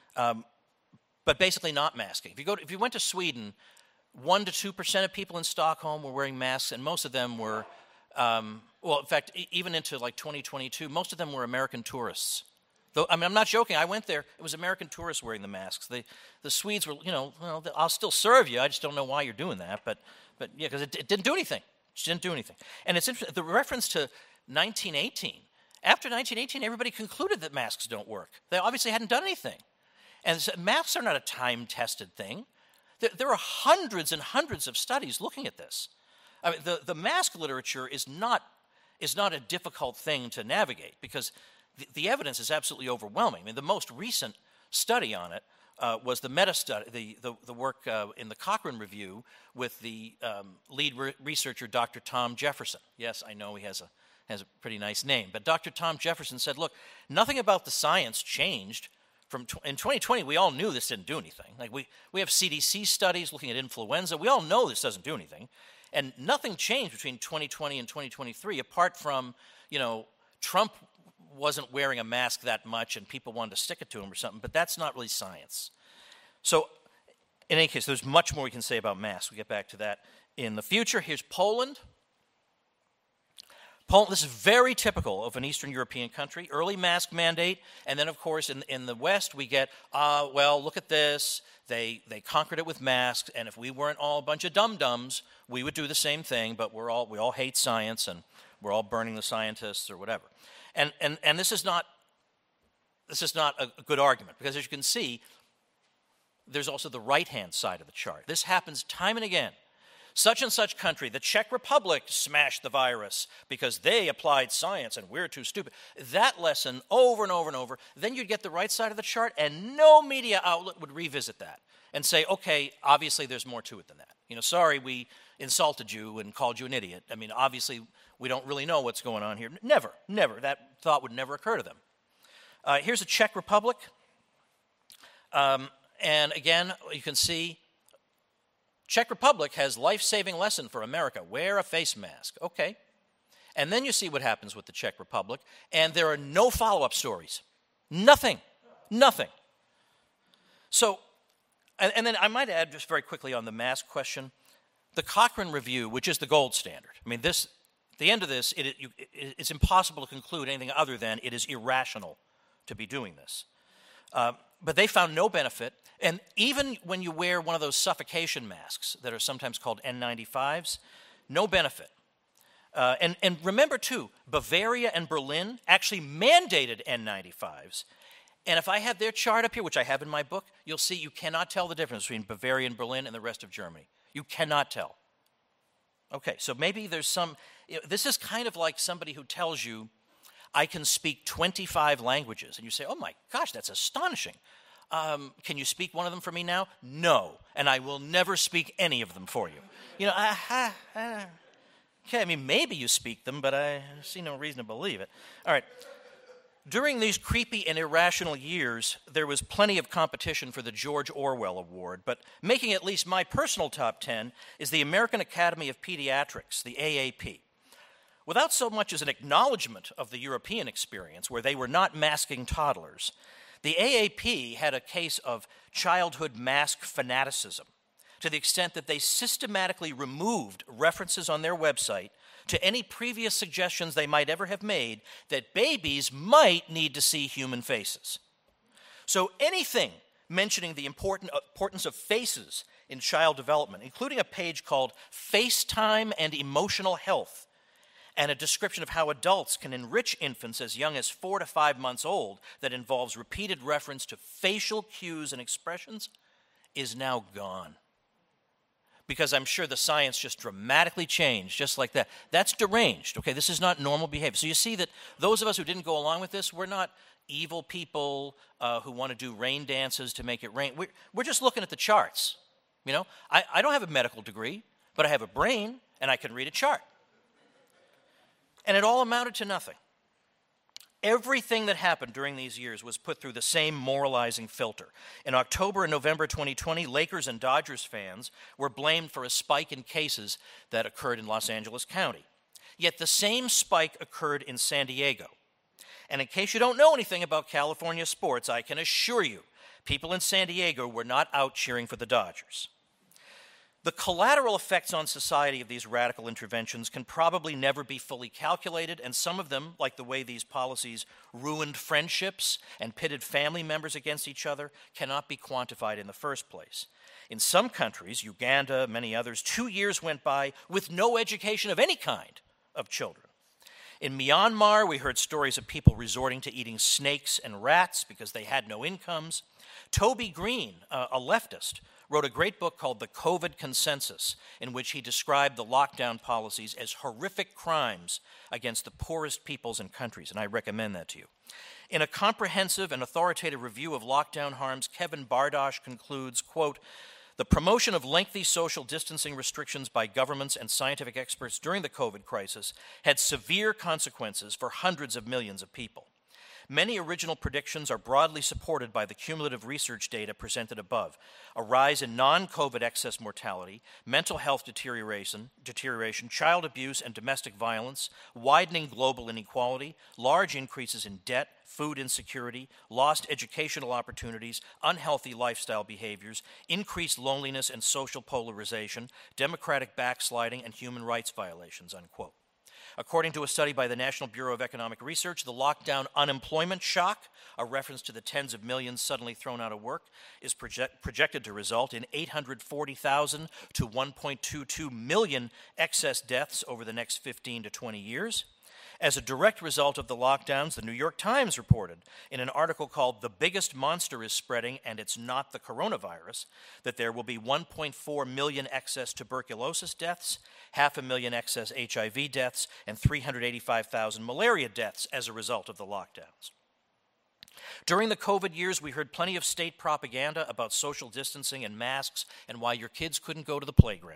but basically not masking. If you went to Sweden, 1% to 2% of people in Stockholm were wearing masks, and most of them were, in fact, even into like 2022, most of them were American tourists. Though, I mean, I'm not joking. I went there. It was American tourists wearing the masks. The Swedes were, well, I'll still serve you. I just don't know why you're doing that. But yeah, because it didn't do anything. It didn't do anything. And it's interesting, the reference to 1918. After 1918, everybody concluded that masks don't work. They obviously hadn't done anything. And so masks are not a time-tested thing. There are hundreds and hundreds of studies looking at this. I mean, the mask literature is not a difficult thing to navigate because the evidence is absolutely overwhelming. I mean, the most recent study on it was the meta-study, the work in the Cochrane Review with the lead researcher, Dr. Tom Jefferson. Yes, I know he has a pretty nice name, but Dr. Tom Jefferson said, look, nothing about the science changed. In 2020, we all knew this didn't do anything. Like we have CDC studies looking at influenza. We all know this doesn't do anything. And nothing changed between 2020 and 2023 apart from, Trump wasn't wearing a mask that much and people wanted to stick it to him or something, but that's not really science. So in any case, there's much more we can say about masks. We'll get back to that in the future. Here's Poland. This is very typical of an Eastern European country. Early mask mandate, and then, of course, in the West, we get, look at this. They conquered it with masks, and if we weren't all a bunch of dum-dums, we would do the same thing, but we all hate science, and we're all burning the scientists or whatever. And this is not a good argument, because as you can see, there's also the right-hand side of the chart. This happens time and again. Such and such country, the Czech Republic, smashed the virus because they applied science and we're too stupid. That lesson over and over and over. Then you'd get the right side of the chart and no media outlet would revisit that and say, okay, obviously there's more to it than that. Sorry we insulted you and called you an idiot. I mean, obviously We don't really know what's going on here. Never. That thought would never occur to them. Here's a Czech Republic. And again, you can see Czech Republic has life-saving lesson for America. Wear a face mask. Okay. And then you see what happens with the Czech Republic, and there are no follow-up stories. Nothing. So, and then I might add just very quickly on the mask question, the Cochrane Review, which is the gold standard. I mean, at the end of this, it's impossible to conclude anything other than it is irrational to be doing this. But they found no benefit, and even when you wear one of those suffocation masks that are sometimes called N95s, no benefit. And remember, too, Bavaria and Berlin actually mandated N95s. And if I had their chart up here, which I have in my book, you'll see you cannot tell the difference between Bavaria and Berlin and the rest of Germany. You cannot tell. Okay, so maybe there's this is kind of like somebody who tells you, I can speak 25 languages. And you say, oh my gosh, that's astonishing. Can you speak one of them for me now? No, and I will never speak any of them for you. Okay, I mean, maybe you speak them, but I see no reason to believe it. All right. During these creepy and irrational years, there was plenty of competition for the George Orwell Award, but making at least my personal top 10 is the American Academy of Pediatrics, the AAP. Without so much as an acknowledgement of the European experience, where they were not masking toddlers, the AAP had a case of childhood mask fanaticism, to the extent that they systematically removed references on their website to any previous suggestions they might ever have made that babies might need to see human faces. So anything mentioning the importance of faces in child development, including a page called FaceTime and Emotional Health, and a description of how adults can enrich infants as young as 4 to 5 months old that involves repeated reference to facial cues and expressions, is now gone. Because I'm sure the science just dramatically changed, just like that. That's deranged, okay? This is not normal behavior. So you see that those of us who didn't go along with this, we're not evil people who want to do rain dances to make it rain. We're just looking at the charts, you know? I don't have a medical degree, but I have a brain, and I can read a chart. And it all amounted to nothing. Everything that happened during these years was put through the same moralizing filter. In October and November 2020, Lakers and Dodgers fans were blamed for a spike in cases that occurred in Los Angeles County. Yet the same spike occurred in San Diego. And in case you don't know anything about California sports, I can assure you, people in San Diego were not out cheering for the Dodgers. The collateral effects on society of these radical interventions can probably never be fully calculated, and some of them, like the way these policies ruined friendships and pitted family members against each other, cannot be quantified in the first place. In some countries, Uganda, many others, 2 years went by with no education of any kind of children. In Myanmar, we heard stories of people resorting to eating snakes and rats because they had no incomes. Toby Green, a leftist, wrote a great book called The COVID Consensus, in which he described the lockdown policies as horrific crimes against the poorest peoples and countries, and I recommend that to you. In a comprehensive and authoritative review of lockdown harms, Kevin Bardosh concludes, quote, "The promotion of lengthy social distancing restrictions by governments and scientific experts during the COVID crisis had severe consequences for hundreds of millions of people. Many original predictions are broadly supported by the cumulative research data presented above. A rise in non-COVID excess mortality, mental health deterioration, child abuse and domestic violence, widening global inequality, large increases in debt, food insecurity, lost educational opportunities, unhealthy lifestyle behaviors, increased loneliness and social polarization, democratic backsliding, and human rights violations," unquote. According to a study by the National Bureau of Economic Research, the lockdown unemployment shock, a reference to the tens of millions suddenly thrown out of work, is projected to result in 840,000 to 1.22 million excess deaths over the next 15 to 20 years. As a direct result of the lockdowns, the New York Times reported in an article called "The Biggest Monster is Spreading and It's Not the Coronavirus" that there will be 1.4 million excess tuberculosis deaths, 500,000 excess HIV deaths, and 385,000 malaria deaths as a result of the lockdowns. During the COVID years, we heard plenty of state propaganda about social distancing and masks and why your kids couldn't go to the playground.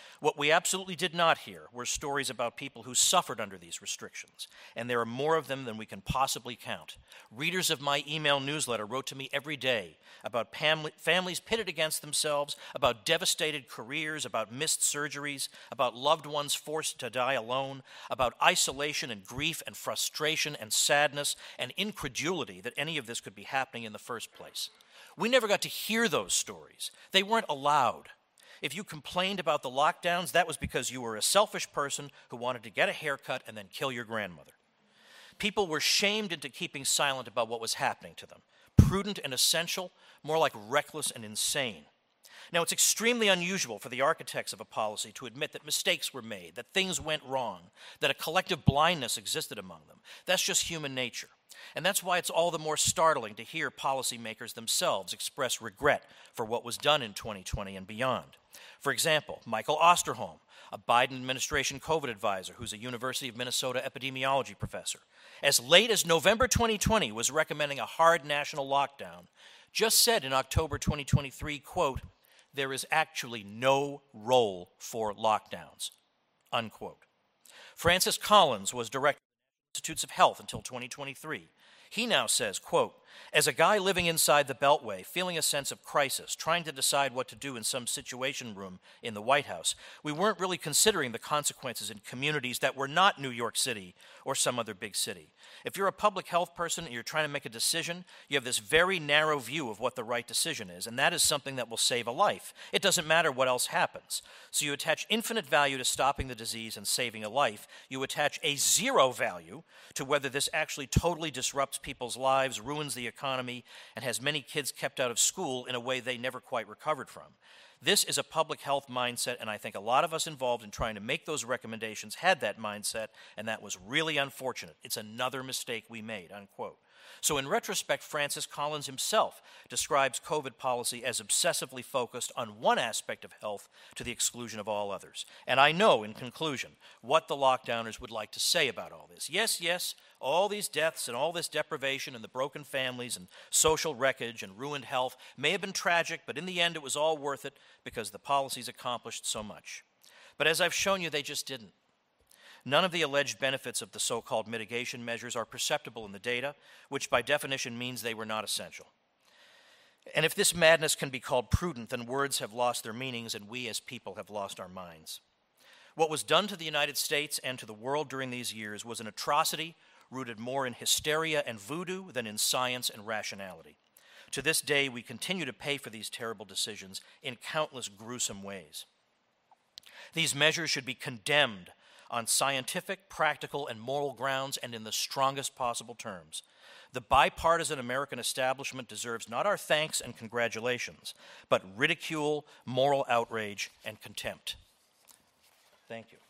What we absolutely did not hear were stories about people who suffered under these restrictions, and there are more of them than we can possibly count. Readers of my email newsletter wrote to me every day about families pitted against themselves, about devastated careers, about missed surgeries, about loved ones forced to die alone, about isolation and grief and frustration and sadness and incredulity that any of this could be happening in the first place. We never got to hear those stories. They weren't allowed. If you complained about the lockdowns, that was because you were a selfish person who wanted to get a haircut and then kill your grandmother. People were shamed into keeping silent about what was happening to them. Prudent and essential, more like reckless and insane. Now, it's extremely unusual for the architects of a policy to admit that mistakes were made, that things went wrong, that a collective blindness existed among them. That's just human nature. And that's why it's all the more startling to hear policymakers themselves express regret for what was done in 2020 and beyond. For example, Michael Osterholm, a Biden administration COVID advisor who's a University of Minnesota epidemiology professor, as late as November 2020 was recommending a hard national lockdown, just said in October 2023, quote, "There is actually no role for lockdowns," unquote. Francis Collins was director of the Institutes of Health until 2023. He now says, quote, "As a guy living inside the Beltway, feeling a sense of crisis, trying to decide what to do in some situation room in the White House, we weren't really considering the consequences in communities that were not New York City or some other big city. If you're a public health person and you're trying to make a decision, you have this very narrow view of what the right decision is, and that is something that will save a life. It doesn't matter what else happens. So you attach infinite value to stopping the disease and saving a life. You attach a zero value to whether this actually totally disrupts people's lives, ruins the economy, and has many kids kept out of school in a way they never quite recovered from. This is a public health mindset, and I think a lot of us involved in trying to make those recommendations had that mindset, and that was really unfortunate. It's another mistake we made," unquote. So in retrospect, Francis Collins himself describes COVID policy as obsessively focused on one aspect of health to the exclusion of all others. And I know, in conclusion, what the lockdowners would like to say about all this. Yes, all these deaths and all this deprivation and the broken families and social wreckage and ruined health may have been tragic, but in the end it was all worth it because the policies accomplished so much. But as I've shown you, they just didn't. None of the alleged benefits of the so-called mitigation measures are perceptible in the data, which by definition means they were not essential. And if this madness can be called prudent, then words have lost their meanings and we as people have lost our minds. What was done to the United States and to the world during these years was an atrocity rooted more in hysteria and voodoo than in science and rationality. To this day, we continue to pay for these terrible decisions in countless gruesome ways. These measures should be condemned on scientific, practical, and moral grounds and in the strongest possible terms. The bipartisan American establishment deserves not our thanks and congratulations, but ridicule, moral outrage, and contempt. Thank you.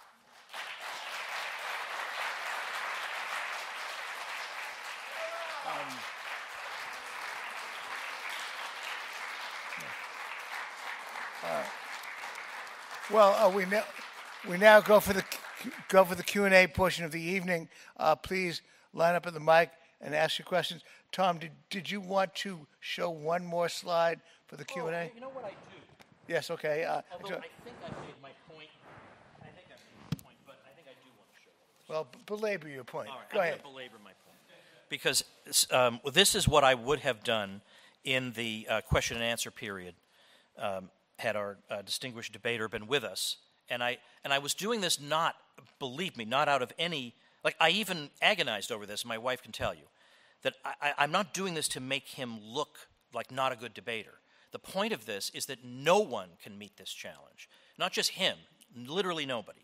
Well, we now go for the Q&A portion of the evening. Please line up at the mic and ask your questions. Tom, did you want to show one more slide for the Q&A? Oh, you know what I do? Yes, okay. Although I think I made my point. But I think I do want to show it. Well, belabor your point. All right, Go I'm ahead. going to belabor my point. Because this is what I would have done in the question and answer period had our distinguished debater been with us. And I was doing this not, believe me, not out of any, like I even agonized over this, my wife can tell you, that I'm not doing this to make him look like not a good debater. The point of this is that no one can meet this challenge. Not just him, literally nobody.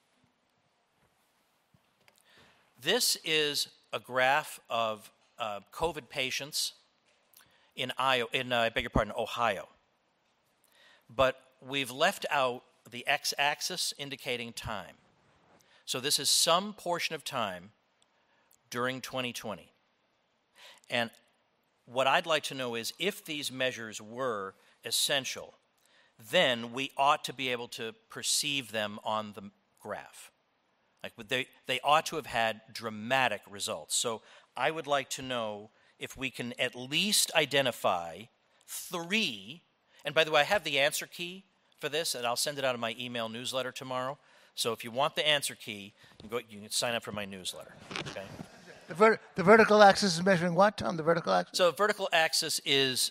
This is a graph of COVID patients in Ohio. But we've left out the x-axis indicating time. So this is some portion of time during 2020. And what I'd like to know is if these measures were essential, then we ought to be able to perceive them on the graph. Like they ought to have had dramatic results. So I would like to know if we can at least identify 3, and by the way, I have the answer key for this, and I'll send it out in my email newsletter tomorrow. So if you want the answer key, you can sign up for my newsletter. Okay. The vertical axis is measuring what, Tom? The vertical axis? So vertical axis is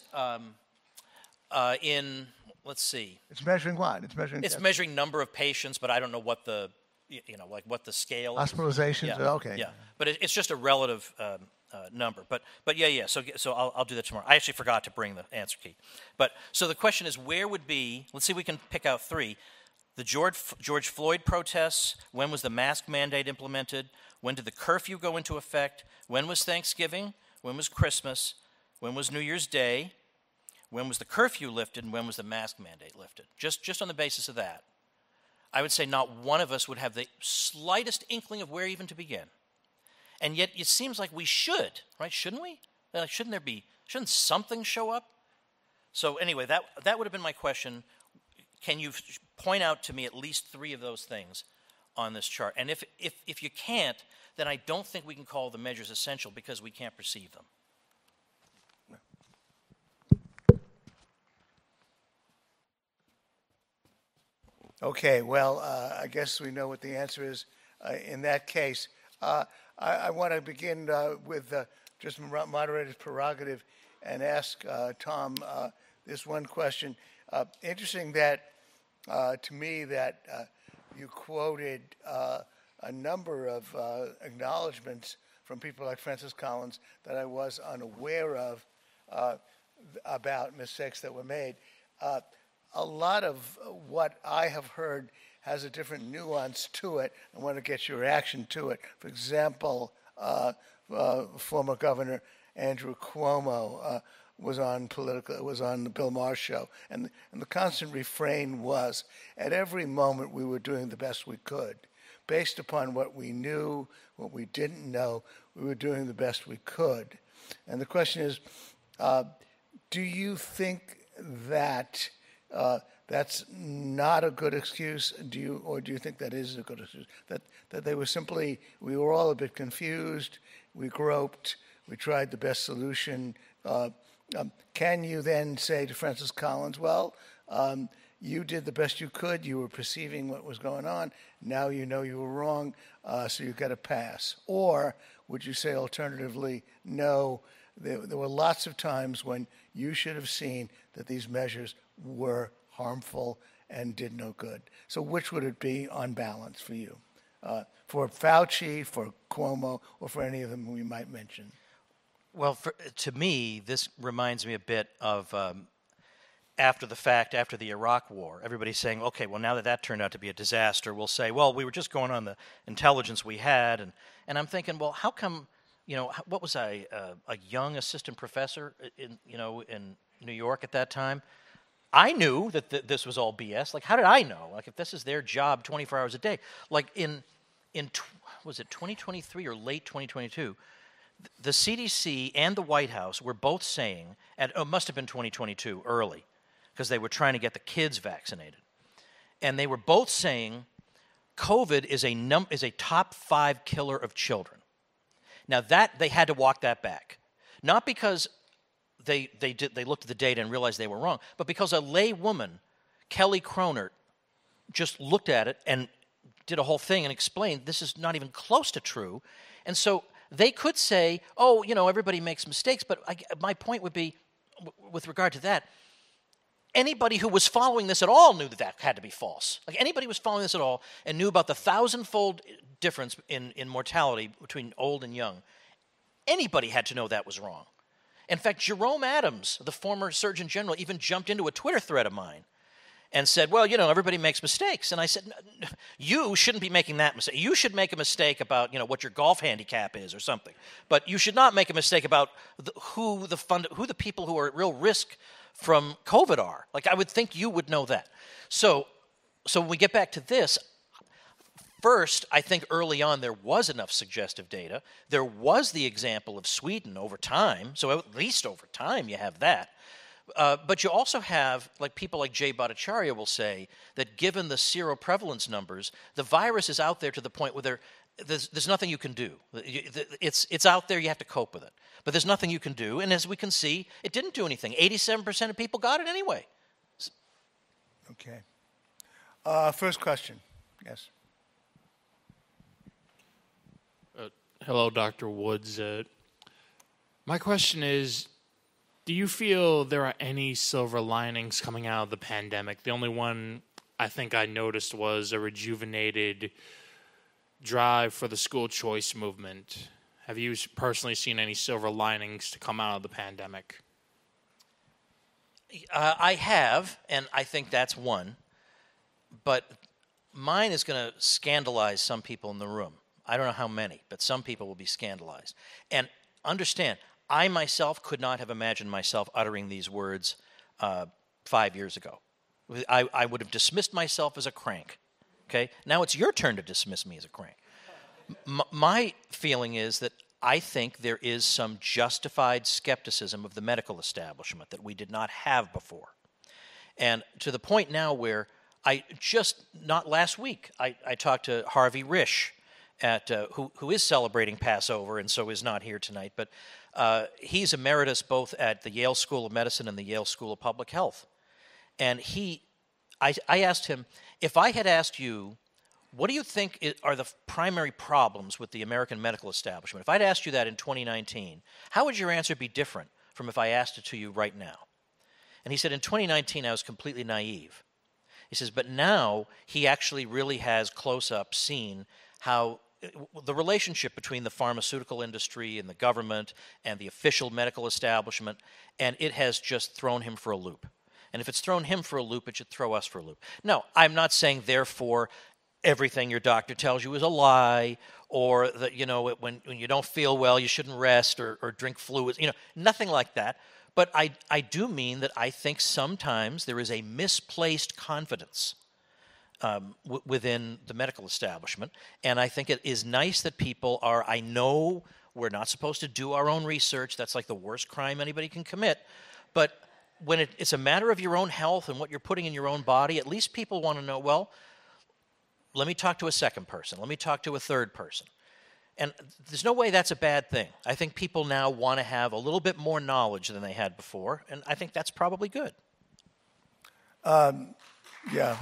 let's see. It's measuring what? It's measuring number of patients, but I don't know what the what the scale is. Hospitalizations. Yeah. Okay. Yeah, but it's just a relative number. But yeah. So I'll do that tomorrow. I actually forgot to bring the answer key. But so the question is, where would be? Let's see if we can pick out three. The George Floyd protests. When was the mask mandate implemented? When did the curfew go into effect? When was Thanksgiving? When was Christmas? When was New Year's Day? When was the curfew lifted? And when was the mask mandate lifted? Just on the basis of that, I would say not one of us would have the slightest inkling of where even to begin. And yet it seems like we should, right? Shouldn't we? Like, shouldn't something show up? So anyway, that would have been my question. Can you point out to me at least three of those things on this chart? And if you can't, then I don't think we can call the measures essential because we can't perceive them. Okay, well, I guess we know what the answer is in that case. I want to begin with just moderator's prerogative and ask Tom this one question. Interesting that, to me, that you quoted a number of acknowledgments from people like Francis Collins that I was unaware of about mistakes that were made. A lot of what I have heard has a different nuance to it. I want to get your reaction to it. For example, former Governor Andrew Cuomo was on the Bill Maher show, and the constant refrain was, at every moment we were doing the best we could. Based upon what we knew, what we didn't know, we were doing the best we could. And the question is, do you think that that's not a good excuse? Do you think that is a good excuse? That they were simply, we were all a bit confused, we groped, we tried the best solution. Can you then say to Francis Collins, well, you did the best you could, you were perceiving what was going on, now you know you were wrong, so you got to pass? Or would you say alternatively, no, there were lots of times when you should have seen that these measures were harmful and did no good? So which would it be on balance for you? For Fauci, for Cuomo, or for any of them we might mention? Well, to me, this reminds me a bit of after the fact, after the Iraq War. Everybody's saying, okay, well, now that turned out to be a disaster, we'll say, well, we were just going on the intelligence we had. And I'm thinking, well, how come, what was I, a young assistant professor in New York at that time? I knew that this was all BS. Like, how did I know? Like, if this is their job 24 hours a day. Like, was it 2023 or late 2022, the CDC and the White House were both saying, and it must have been 2022, early, because they were trying to get the kids vaccinated. And they were both saying COVID is a top 5 killer of children. Now, that they had to walk that back. Not because they looked at the data and realized they were wrong, but because a lay woman, Kelly Cronert, just looked at it and did a whole thing and explained this is not even close to true. And so they could say, oh, everybody makes mistakes, but my point would be, with regard to that, anybody who was following this at all knew that had to be false. Like, anybody who was following this at all and knew about the 1,000-fold difference in mortality between old and young, anybody had to know that was wrong. In fact, Jerome Adams, the former Surgeon General, even jumped into a Twitter thread of mine and said, well, everybody makes mistakes. And I said, you shouldn't be making that mistake. You should make a mistake about, what your golf handicap is or something. But you should not make a mistake about who the people who are at real risk from COVID are. Like, I would think you would know that. So when we get back to this, first, I think early on there was enough suggestive data. There was the example of Sweden over time, so at least over time you have that. But you also have, like, people like Jay Bhattacharya will say that given the seroprevalence numbers, the virus is out there to the point where there's nothing you can do. It's out there, you have to cope with it. But there's nothing you can do, and as we can see, it didn't do anything. 87% of people got it anyway. Okay. First question. Yes. Hello, Dr. Woods. My question is, do you feel there are any silver linings coming out of the pandemic? The only one I think I noticed was a rejuvenated drive for the school choice movement. Have you personally seen any silver linings to come out of the pandemic? I have, and I think that's one. But mine is going to scandalize some people in the room. I don't know how many, but some people will be scandalized. And understand, I myself could not have imagined myself uttering these words 5 years ago. I would have dismissed myself as a crank. Okay? Now it's your turn to dismiss me as a crank. My feeling is that I think there is some justified skepticism of the medical establishment that we did not have before. And to the point now where not last week, I talked to Harvey Risch, who is celebrating Passover and so is not here tonight, but he's emeritus both at the Yale School of Medicine and the Yale School of Public Health. And I asked him, if I had asked you, what do you think are the primary problems with the American medical establishment? If I'd asked you that in 2019, how would your answer be different from if I asked it to you right now? And he said, in 2019, I was completely naive. He says, but now he actually really has close-up seen how the relationship between the pharmaceutical industry and the government and the official medical establishment, and it has just thrown him for a loop. And if it's thrown him for a loop, it should throw us for a loop. No, I'm not saying, therefore, everything your doctor tells you is a lie, or that, when you don't feel well, you shouldn't rest or drink fluids, nothing like that. But I do mean that I think sometimes there is a misplaced confidence within the medical establishment. And I think it is nice that people I know we're not supposed to do our own research. That's like the worst crime anybody can commit. But when it's a matter of your own health and what you're putting in your own body, at least people want to know, well, let me talk to a second person. Let me talk to a third person. And there's no way that's a bad thing. I think people now want to have a little bit more knowledge than they had before, and I think that's probably good. Yeah.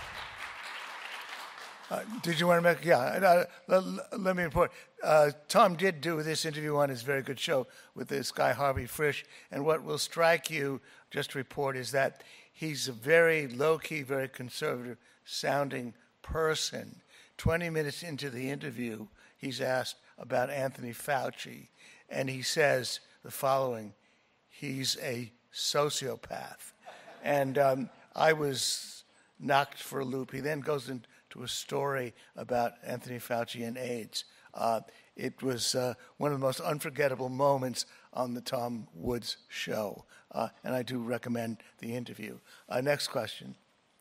Did you want to make? Yeah. Let me report. Tom did do this interview on his very good show with this guy Harvey Risch, and what will strike you, just to report, is that he's a very low-key, very conservative-sounding person. 20 minutes into the interview, he's asked about Anthony Fauci, and he says the following: he's a sociopath. And I was knocked for a loop. He then goes into a story about Anthony Fauci and AIDS. It was one of the most unforgettable moments on the Tom Woods show, and I do recommend the interview. Next question.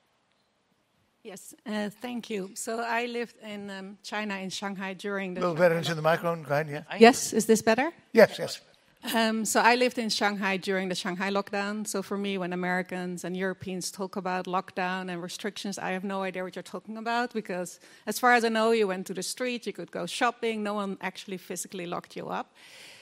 Yes, thank you. So I lived in China, in Shanghai, during the... A little better into the microphone, go ahead, yeah. Yes, is this better? Yes. So I lived in Shanghai during the Shanghai lockdown. So for me, when Americans and Europeans talk about lockdown and restrictions, I have no idea what you're talking about, because as far as I know, you went to the street, you could go shopping, no one actually physically locked you up.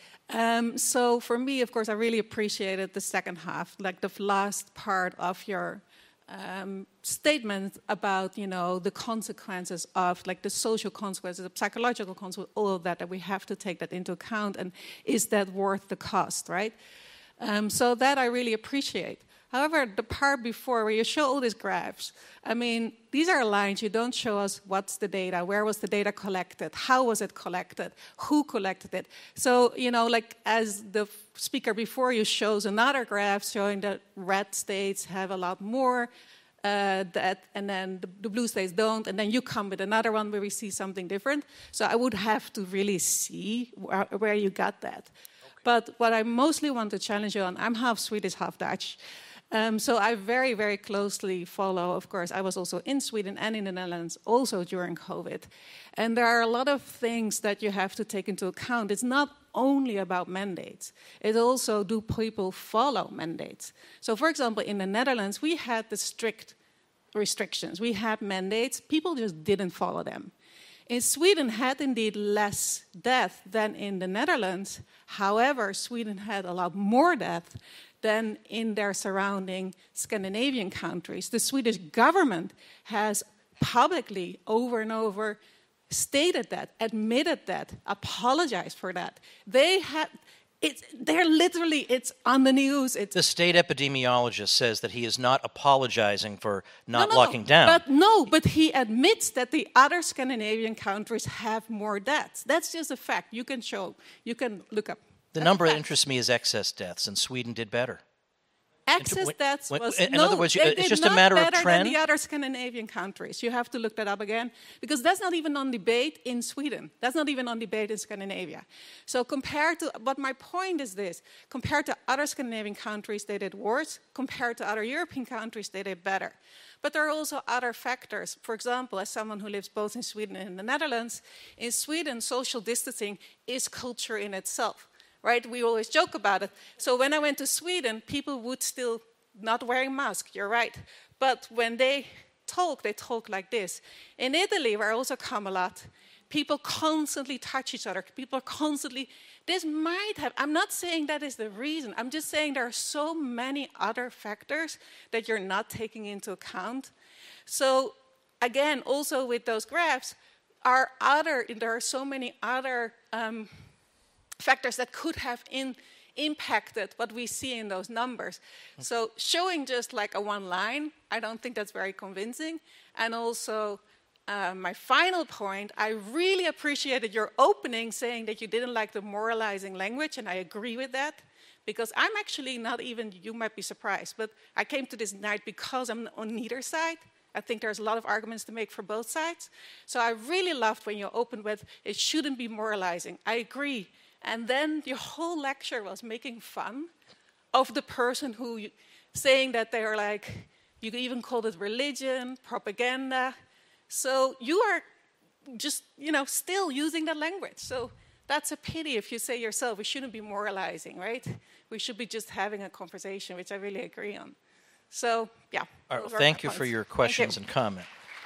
So for me, of course, I really appreciated the second half, like the last part of your statement about, the consequences of, like, the social consequences, the psychological consequences, all of that we have to take that into account, and is that worth the cost, right? So that I really appreciate. However, the part before where you show all these graphs, I mean, these are lines. You don't show us what's the data, where was the data collected, how was it collected, who collected it. So, like as the speaker before you shows another graph showing that red states have a lot more, and then the blue states don't, and then you come with another one where we see something different. So I would have to really see where you got that. Okay. But what I mostly want to challenge you on, I'm half Swedish, half Dutch. So I very, very closely follow, of course, I was also in Sweden and in the Netherlands also during COVID. And there are a lot of things that you have to take into account. It's not only about mandates. It's also, do people follow mandates? So, for example, in the Netherlands, we had the strict restrictions. We had mandates. People just didn't follow them. In Sweden had indeed less death than in the Netherlands. However, Sweden had a lot more death than in their surrounding Scandinavian countries. The Swedish government has publicly over and over stated that, admitted that, apologized for that. It's on the news. The state epidemiologist says that he is not apologizing for not locking down. But he admits that the other Scandinavian countries have more deaths. That's just a fact. You can look up. The number that interests me is excess deaths, and Sweden did better. Excess deaths was in other words, they it's did just not a matter of better trend. than the other Scandinavian countries. You have to look that up again because that's not even on debate in Sweden. That's not even on debate in Scandinavia. So but my point is this: compared to other Scandinavian countries, they did worse. Compared to other European countries, they did better. But there are also other factors. For example, as someone who lives both in Sweden and in the Netherlands, in Sweden, social distancing is culture in itself. Right? We always joke about it. So when I went to Sweden, people would still not wearing masks, you're right. But when they talk like this. In Italy, where I also come a lot, people constantly touch each other. I'm not saying that is the reason. I'm just saying there are so many other factors that you're not taking into account. So again, also with those graphs, there are so many other factors that could have impacted what we see in those numbers. So showing just like a one line, I don't think that's very convincing. And also, my final point, I really appreciated your opening saying that you didn't like the moralizing language, and I agree with that. Because I'm actually not even, you might be surprised, but I came to this night because I'm on neither side. I think there's a lot of arguments to make for both sides. So I really loved when you opened with, it shouldn't be moralizing. I agree. And then your whole lecture was making fun of the person who, saying that they are like, you could even call it religion, propaganda. So you are just, still using that language. So that's a pity if you say yourself, we shouldn't be moralizing, right? We should be just having a conversation, which I really agree on. So, yeah. All right, well, thank you for your questions and comment.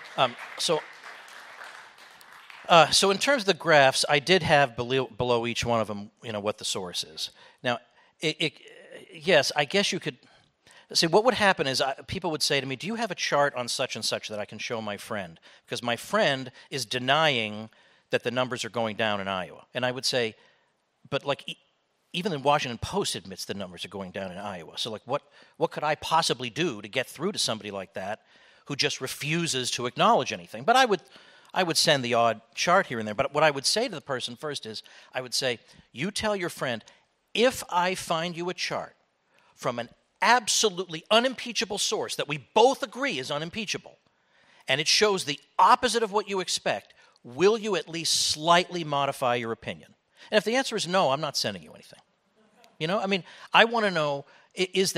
So in terms of the graphs, I did have below each one of them, what the source is. Now, yes, I guess you could see what would happen is people would say to me, do you have a chart on such and such that I can show my friend? Because my friend is denying that the numbers are going down in Iowa. And I would say, but even the Washington Post admits the numbers are going down in Iowa. So what could I possibly do to get through to somebody like that who just refuses to acknowledge anything? But I would send the odd chart here and there. But what I would say to the person first is, I would say, you tell your friend, if I find you a chart from an absolutely unimpeachable source that we both agree is unimpeachable, and it shows the opposite of what you expect, will you at least slightly modify your opinion? And if the answer is no, I'm not sending you anything. I want to know, is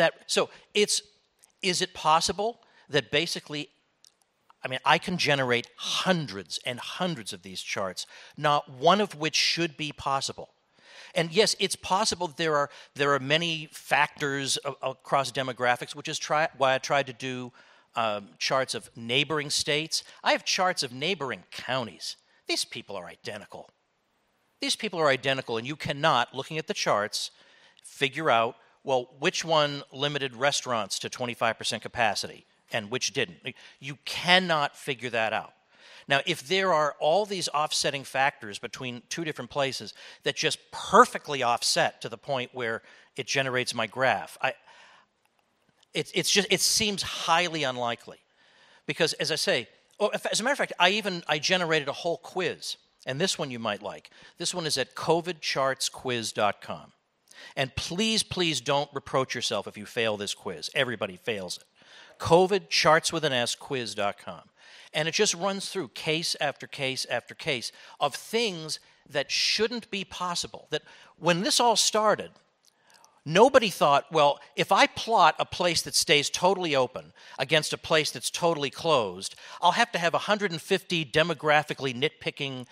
it possible that basically, I can generate hundreds and hundreds of these charts, not one of which should be possible. And yes, it's possible there are many factors across demographics, which is why I tried to do charts of neighboring states. I have charts of neighboring counties. These people are identical. And you cannot, looking at the charts, figure out, well, which one limited restaurants to 25% capacity and which didn't. You cannot figure that out. Now, if there are all these offsetting factors between two different places that just perfectly offset to the point where it generates my graph, it seems highly unlikely. Because, as I say, as a matter of fact, I generated a whole quiz. And this one you might like. This one is at covidchartsquiz.com. And please, please don't reproach yourself if you fail this quiz. Everybody fails it. covidchartswithansquiz.com. And it just runs through case after case after case of things that shouldn't be possible. That when this all started, nobody thought, well, if I plot a place that stays totally open against a place that's totally closed, I'll have to have 150 demographically nitpicking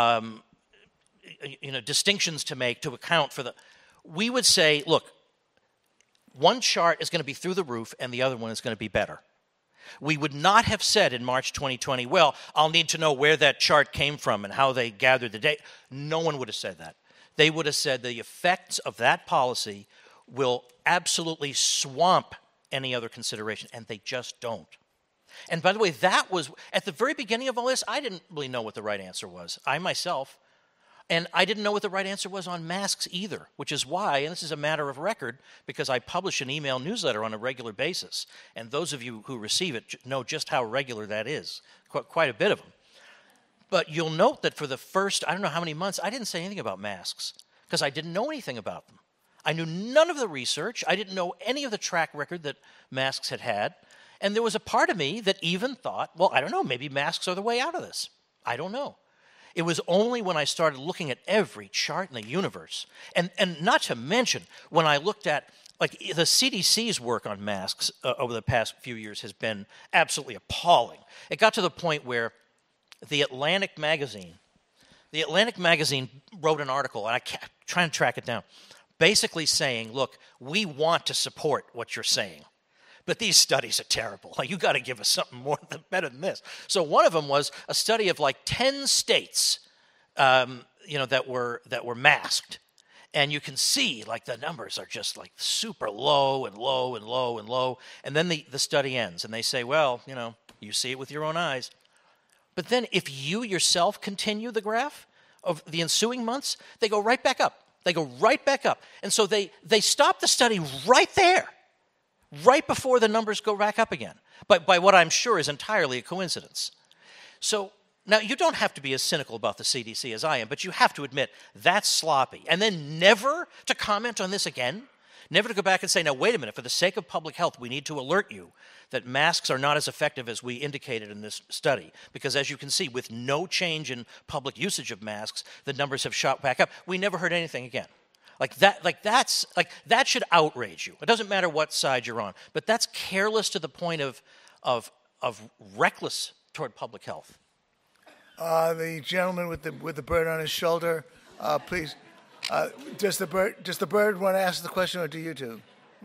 distinctions to make to account for the... We would say, look, one chart is going to be through the roof and the other one is going to be better. We would not have said in March 2020, well, I'll need to know where that chart came from and how they gathered the data. No one would have said that. They would have said the effects of that policy will absolutely swamp any other consideration, and they just don't. And by the way, that was, at the very beginning of all this, I didn't really know what the right answer was. I myself. And I didn't know what the right answer was on masks either, which is why, and this is a matter of record, because I publish an email newsletter on a regular basis. And those of you who receive it know just how regular that is, quite a bit of them. But you'll note that for the first, I don't know how many months, I didn't say anything about masks because I didn't know anything about them. I knew none of the research. I didn't know any of the track record that masks had had. And there was a part of me that even thought, well, I don't know, maybe masks are the way out of this. I don't know. It was only when I started looking at every chart in the universe, and not to mention when I looked at, like, the CDC's work on masks over the past few years has been absolutely appalling. It got to the point where the Atlantic magazine wrote an article, and I'm trying to track it down, basically saying, look, we want to support what you're saying, but these studies are terrible. Like, you got to give us something better than this. So one of them was a study of like 10 states, that were masked, and you can see like the numbers are just like super low and low and low and low. And then the study ends, and they say, well, you see it with your own eyes. But then if you yourself continue the graph of the ensuing months, they go right back up. They go right back up. And so they stop the study right there, right before the numbers go back up again, by what I'm sure is entirely a coincidence. So now you don't have to be as cynical about the CDC as I am, but you have to admit that's sloppy. And then never to comment on this again, never to go back and say, now wait a minute, for the sake of public health, we need to alert you that masks are not as effective as we indicated in this study. Because as you can see, with no change in public usage of masks, the numbers have shot back up. We never heard anything again. That should outrage you. It doesn't matter what side you're on, but that's careless to the point of reckless toward public health. The gentleman with the bird on his shoulder, please. Does the bird want to ask the question, or do you two?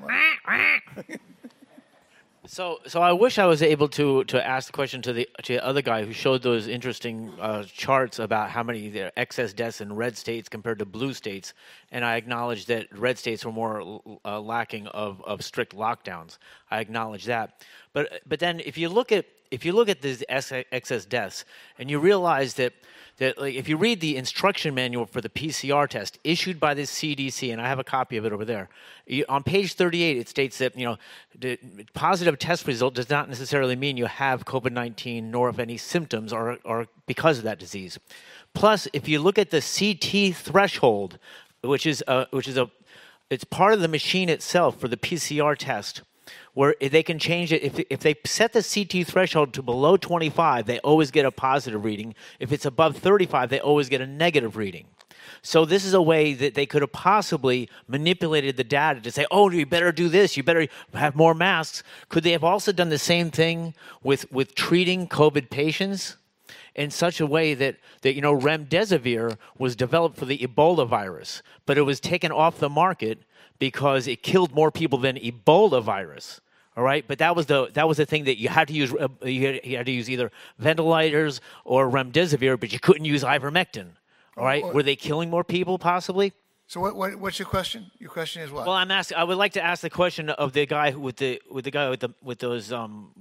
So I wish I was able to ask the question to the other guy who showed those interesting charts about how many there are excess deaths in red states compared to blue states, and I acknowledge that red states were more lacking of strict lockdowns. I acknowledge that, but then if you look at these excess deaths, and you realize that like, if you read the instruction manual for the PCR test issued by the CDC, and I have a copy of it over there, on page 38 it states that the positive test result does not necessarily mean you have COVID-19 nor of any symptoms or because of that disease. Plus, if you look at the CT threshold, which is it's part of the machine itself for the PCR test, where they can change it. If they set the CT threshold to below 25, they always get a positive reading. If it's above 35, they always get a negative reading. So this is a way that they could have possibly manipulated the data to say, oh, you better do this, you better have more masks. Could they have also done the same thing with treating COVID patients in such a way that remdesivir was developed for the Ebola virus, but it was taken off the market because it killed more people than Ebola virus. All right, but that was the thing that you had to use. You had to use either ventilators or remdesivir, but you couldn't use ivermectin. All right, were they killing more people possibly? So what's your question? Your question is what? Well, I'm asking. I would like to ask the question of the guy with those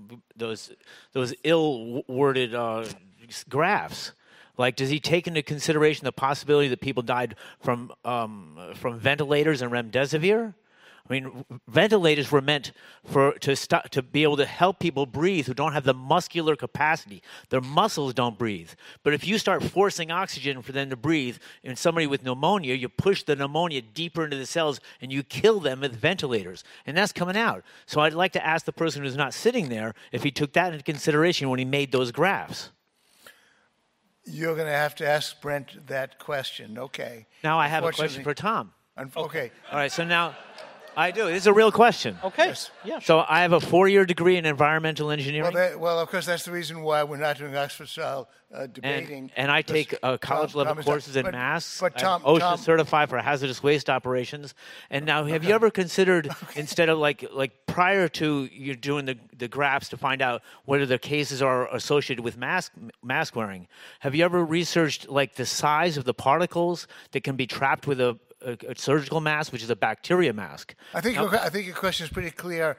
ill-worded graphs. Like, does he take into consideration the possibility that people died from ventilators and remdesivir? I mean, ventilators were meant to be able to help people breathe who don't have the muscular capacity. Their muscles don't breathe. But if you start forcing oxygen for them to breathe in somebody with pneumonia, you push the pneumonia deeper into the cells and you kill them with ventilators. And that's coming out. So I'd like to ask the person who's not sitting there if he took that into consideration when he made those graphs. You're going to have to ask Brent that question. Okay. Now I have a question for Tom. Okay. All right. So now, I do. This is a real question. Okay. Yeah. So I have a 4-year degree in environmental engineering. Well, of course, that's the reason why we're not doing Oxford-style debating. And I take college-level courses in masks. But Tom, I'm OSHA Tom, certified for hazardous waste operations. And now, have you ever considered, instead of like prior to you doing the graphs to find out whether the cases are associated with mask wearing, have you ever researched like the size of the particles that can be trapped with a surgical mask, which is a bacteria mask? I think your question is pretty clear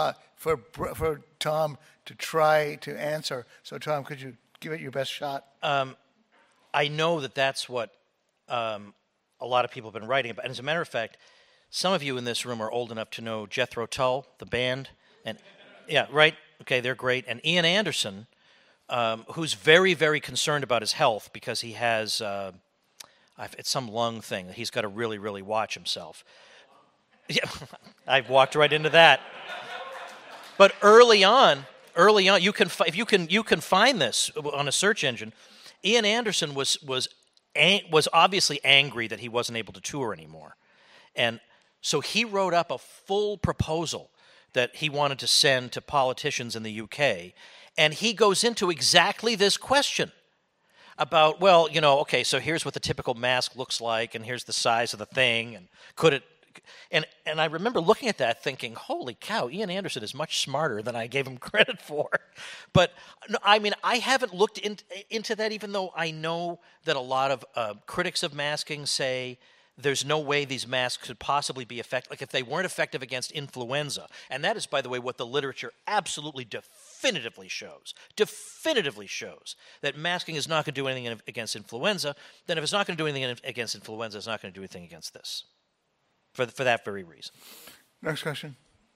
for Tom to try to answer. So, Tom, could you give it your best shot? I know that's what a lot of people have been writing about. And as a matter of fact, some of you in this room are old enough to know Jethro Tull, the band. And yeah, right? Okay, they're great. And Ian Anderson, who's very, very concerned about his health because he has... it's some lung thing. He's got to really, really watch himself. Yeah, I've walked right into that. But early on, you can find this on a search engine. Ian Anderson was obviously angry that he wasn't able to tour anymore, and so he wrote up a full proposal that he wanted to send to politicians in the UK, and he goes into exactly this question. About, well, okay, so here's what the typical mask looks like, and here's the size of the thing, and could it... And I remember looking at that thinking, holy cow, Ian Anderson is much smarter than I gave him credit for. But, I mean, I haven't looked into that, even though I know that a lot of critics of masking say there's no way these masks could possibly be effective, like if they weren't effective against influenza. And that is, by the way, what the literature absolutely definitively shows that masking is not going to do anything against influenza. Then if it's not going to do anything against influenza, it's not going to do anything against this. For that very reason. Next question.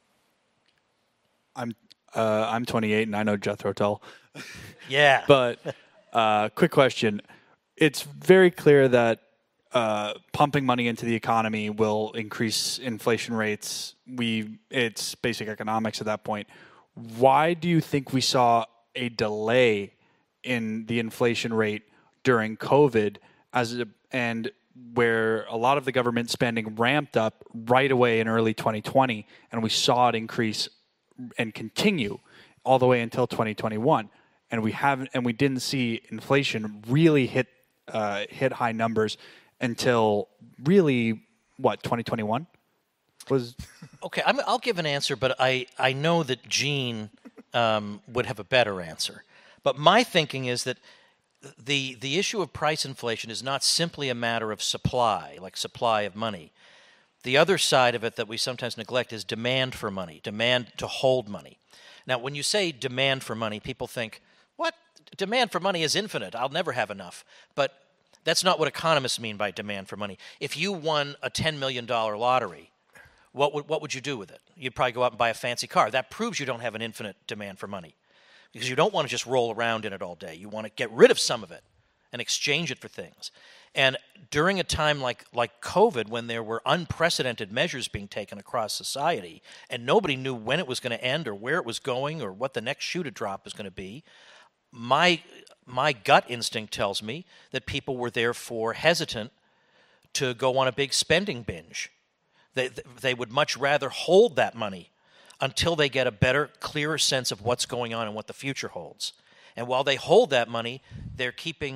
I'm 28 and I know Jethro Tull. Yeah. But quick question. It's very clear that pumping money into the economy will increase inflation rates. It's basic economics at that point. Why do you think we saw a delay in the inflation rate during COVID and where a lot of the government spending ramped up right away in early 2020, and we saw it increase and continue all the way until 2021, and we didn't see inflation really hit high numbers until really 2021 was. Okay, I'll give an answer, but I know that Gene would have a better answer. But my thinking is that the issue of price inflation is not simply a matter of supply, like supply of money. The other side of it that we sometimes neglect is demand for money, demand to hold money. Now, when you say demand for money, people think, what? Demand for money is infinite. I'll never have enough. But that's not what economists mean by demand for money. If you won a $10 million lottery, what would you do with it? You'd probably go out and buy a fancy car. That proves you don't have an infinite demand for money, because you don't want to just roll around in it all day. You want to get rid of some of it and exchange it for things. And during a time like COVID, when there were unprecedented measures being taken across society, and nobody knew when it was going to end or where it was going or what the next shoe to drop was going to be, my gut instinct tells me that people were therefore hesitant to go on a big spending binge. They would much rather hold that money until they get a better, clearer sense of what's going on and what the future holds. And while they hold that money, they're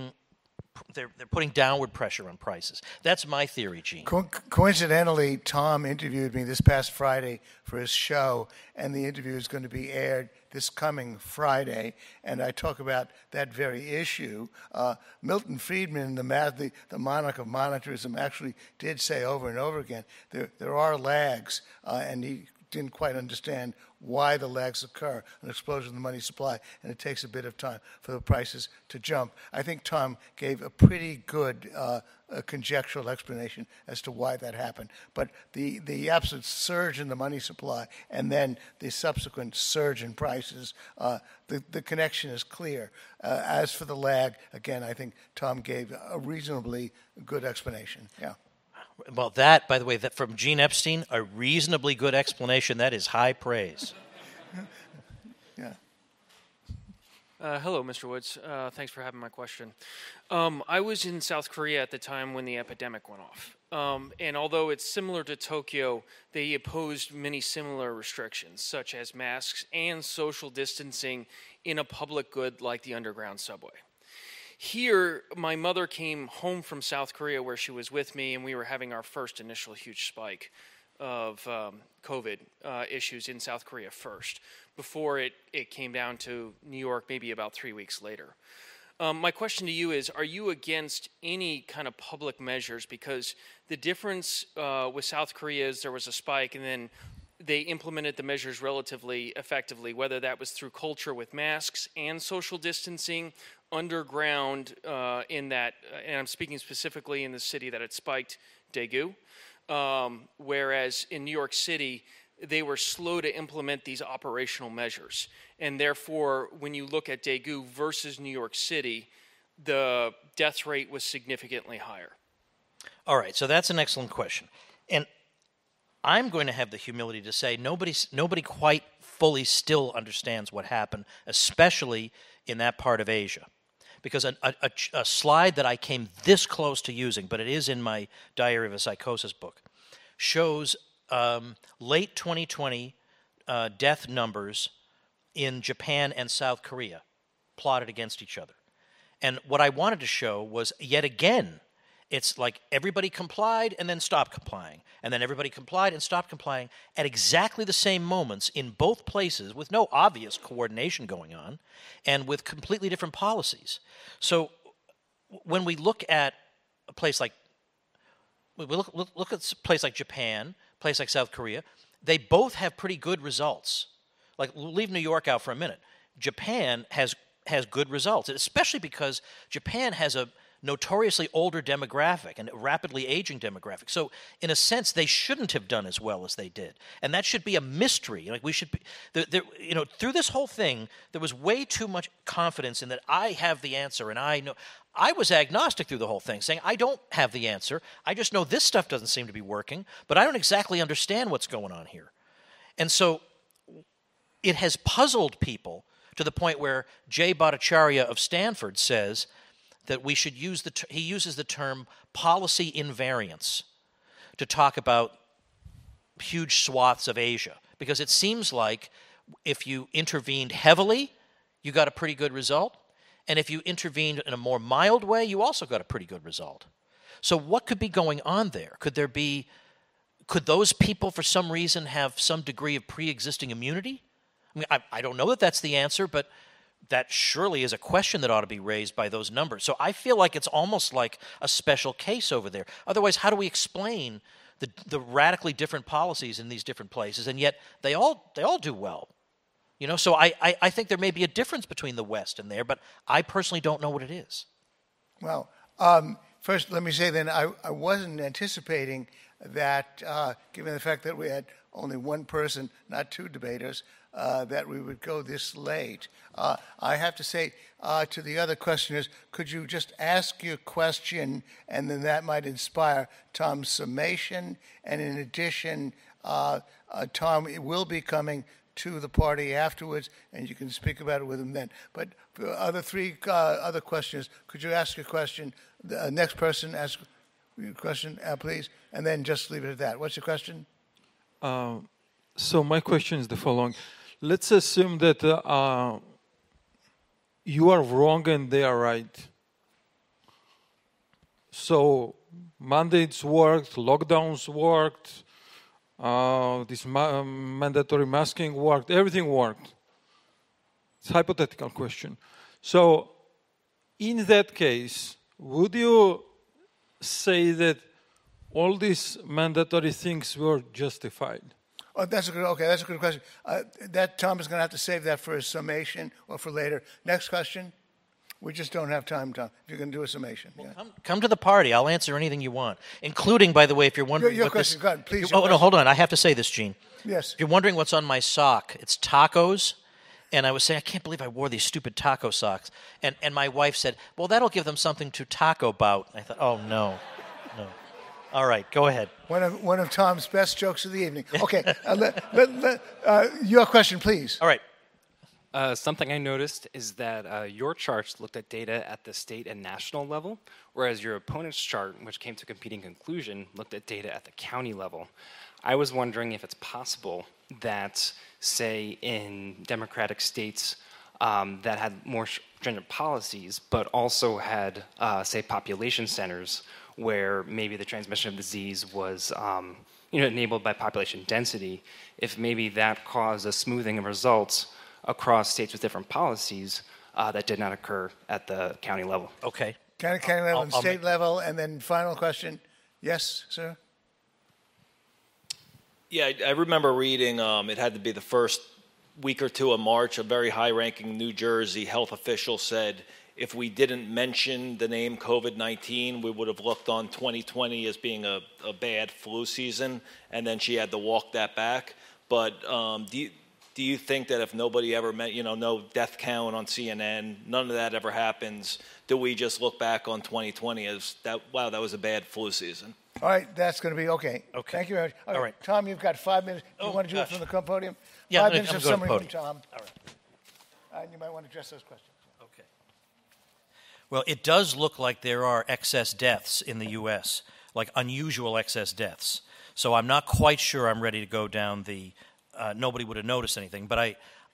putting downward pressure on prices. That's my theory, Gene. Coincidentally, Tom interviewed me this past Friday for his show, and the interview is going to be aired this coming Friday, and I talk about that very issue. Milton Friedman, the monarch of monetarism, actually did say over and over again, there are lags, and he didn't quite understand why the lags occur, an explosion in the money supply, and it takes a bit of time for the prices to jump. I think Tom gave a pretty good conjectural explanation as to why that happened. But the absolute surge in the money supply and then the subsequent surge in prices, the connection is clear. As for the lag, again, I think Tom gave a reasonably good explanation. Yeah. Well, that, by the way, that from Gene Epstein, a reasonably good explanation. That is high praise. Yeah. Hello, Mr. Woods. Thanks for having my question. I was in South Korea at the time when the epidemic went off, And although it's similar to Tokyo, they imposed many similar restrictions, such as masks and social distancing in a public good like the underground subway. Here, my mother came home from South Korea where she was with me, and we were having our first initial huge spike of COVID issues in South Korea first, before it came down to New York maybe about 3 weeks later. My question to you is, are you against any kind of public measures? Because the difference with South Korea is there was a spike and then they implemented the measures relatively effectively, whether that was through culture with masks and social distancing, underground in that, and I'm speaking specifically in the city that it spiked, Daegu, whereas in New York City, they were slow to implement these operational measures. And therefore, when you look at Daegu versus New York City, the death rate was significantly higher. All right, so that's an excellent question. And I'm going to have the humility to say nobody quite fully still understands what happened, especially in that part of Asia. Because a slide that I came this close to using, but it is in my Diary of a Psychosis book, shows late 2020 death numbers in Japan and South Korea plotted against each other. And what I wanted to show was, yet again, it's like everybody complied and then stopped complying, and then everybody complied and stopped complying at exactly the same moments in both places with no obvious coordination going on and with completely different policies. So when we look at a place like look at a place like Japan, a place like South Korea, they both have pretty good results. Like, leave New York out for a minute. Japan has good results, especially because Japan has a notoriously older demographic and a rapidly aging demographic. So, in a sense, they shouldn't have done as well as they did, and that should be a mystery. Like, we should be, through this whole thing, there was way too much confidence in that I have the answer, and I know. I was agnostic through the whole thing, saying I don't have the answer. I just know this stuff doesn't seem to be working, but I don't exactly understand what's going on here, and so it has puzzled people to the point where Jay Bhattacharya of Stanford says that we should use he uses the term policy invariance to talk about huge swaths of Asia, because it seems like if you intervened heavily, you got a pretty good result, and if you intervened in a more mild way, you also got a pretty good result. So what could be going on there? Could those people for some reason have some degree of pre-existing immunity? I mean, I don't know that that's the answer, but that surely is a question that ought to be raised by those numbers. So I feel like it's almost like a special case over there. Otherwise, how do we explain the radically different policies in these different places, and yet they all do well? So I think there may be a difference between the West and there, but I personally don't know what it is. Well, first let me say then I wasn't anticipating that, given the fact that we had only one person, not two debaters, that we would go this late. I have to say to the other questioners, could you just ask your question, and then that might inspire Tom's summation. And in addition, Tom will be coming to the party afterwards, and you can speak about it with him then. But for the other three other questioners, could you ask your question? The next person, ask your question, please, and then just leave it at that. What's your question? So my question is the following. Let's assume that you are wrong and they are right. So mandates worked, lockdowns worked, this mandatory masking worked, everything worked. It's a hypothetical question. So in that case, would you say that all these mandatory things were justified? Oh, that's a good question. That Tom is going to have to save that for his summation or for later. Next question. We just don't have time, Tom. If you're going to do a summation. Well, yeah. Come to the party. I'll answer anything you want, including, by the way, if you're wondering your what question. this... Go ahead, please. Oh, no, hold on. I have to say this, Gene. Yes. If you're wondering what's on my sock, it's tacos. And I was saying, I can't believe I wore these stupid taco socks. And my wife said, well, that'll give them something to taco about. I thought, oh, no. All right, go ahead. One of Tom's best jokes of the evening. Okay, your question, please. All right. Something I noticed is that your charts looked at data at the state and national level, whereas your opponent's chart, which came to a competing conclusion, looked at data at the county level. I was wondering if it's possible that, say, in Democratic states that had more stringent policies, but also had, say, population centers where maybe the transmission of disease was enabled by population density, if maybe that caused a smoothing of results across states with different policies that did not occur at the county level. Okay. County level and state level, and then final question. Yes, sir? Yeah, I remember reading, it had to be the first week or two of March, a very high-ranking New Jersey health official said if we didn't mention the name COVID-19, we would have looked on 2020 as being a bad flu season, and then she had to walk that back. But do you think that if nobody ever met, no death count on CNN, none of that ever happens, do we just look back on 2020 as that, wow, that was a bad flu season? All right, that's going to be okay. Okay. Thank you very much. All right. Tom, you've got 5 minutes. You want to do gosh. it from the podium? Yeah, 5 I'm minutes of going to summary from podium. Tom. All right. And you might want to address those questions. Okay. Well, it does look like there are excess deaths in the U.S., like unusual excess deaths. So I'm not quite sure I'm ready to go down the nobody would have noticed anything. But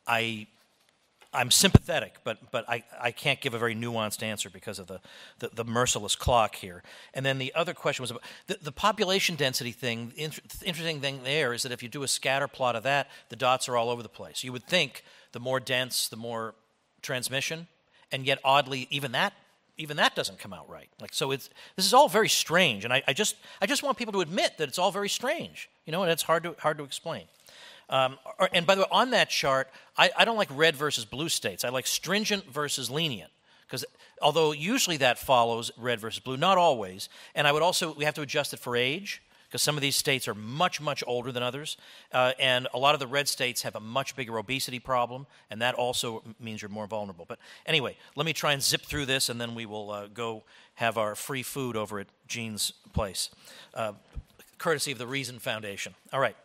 I'm sympathetic, but I can't give a very nuanced answer because of the merciless clock here. And then the other question was about the population density thing. The interesting thing there is that if you do a scatter plot of that, the dots are all over the place. You would think the more dense, the more transmission, and yet oddly, even that doesn't come out right. This is all very strange, and I just want people to admit that it's all very strange, and it's hard to explain. And by the way, on that chart, I don't like red versus blue states. I like stringent versus lenient, because although usually that follows red versus blue, not always. And we have to adjust it for age, because some of these states are much, much older than others. And a lot of the red states have a much bigger obesity problem, and that also means you're more vulnerable. But anyway, let me try and zip through this, and then we will go have our free food over at Gene's place, courtesy of the Reason Foundation. All right.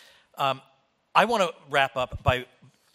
I want to wrap up by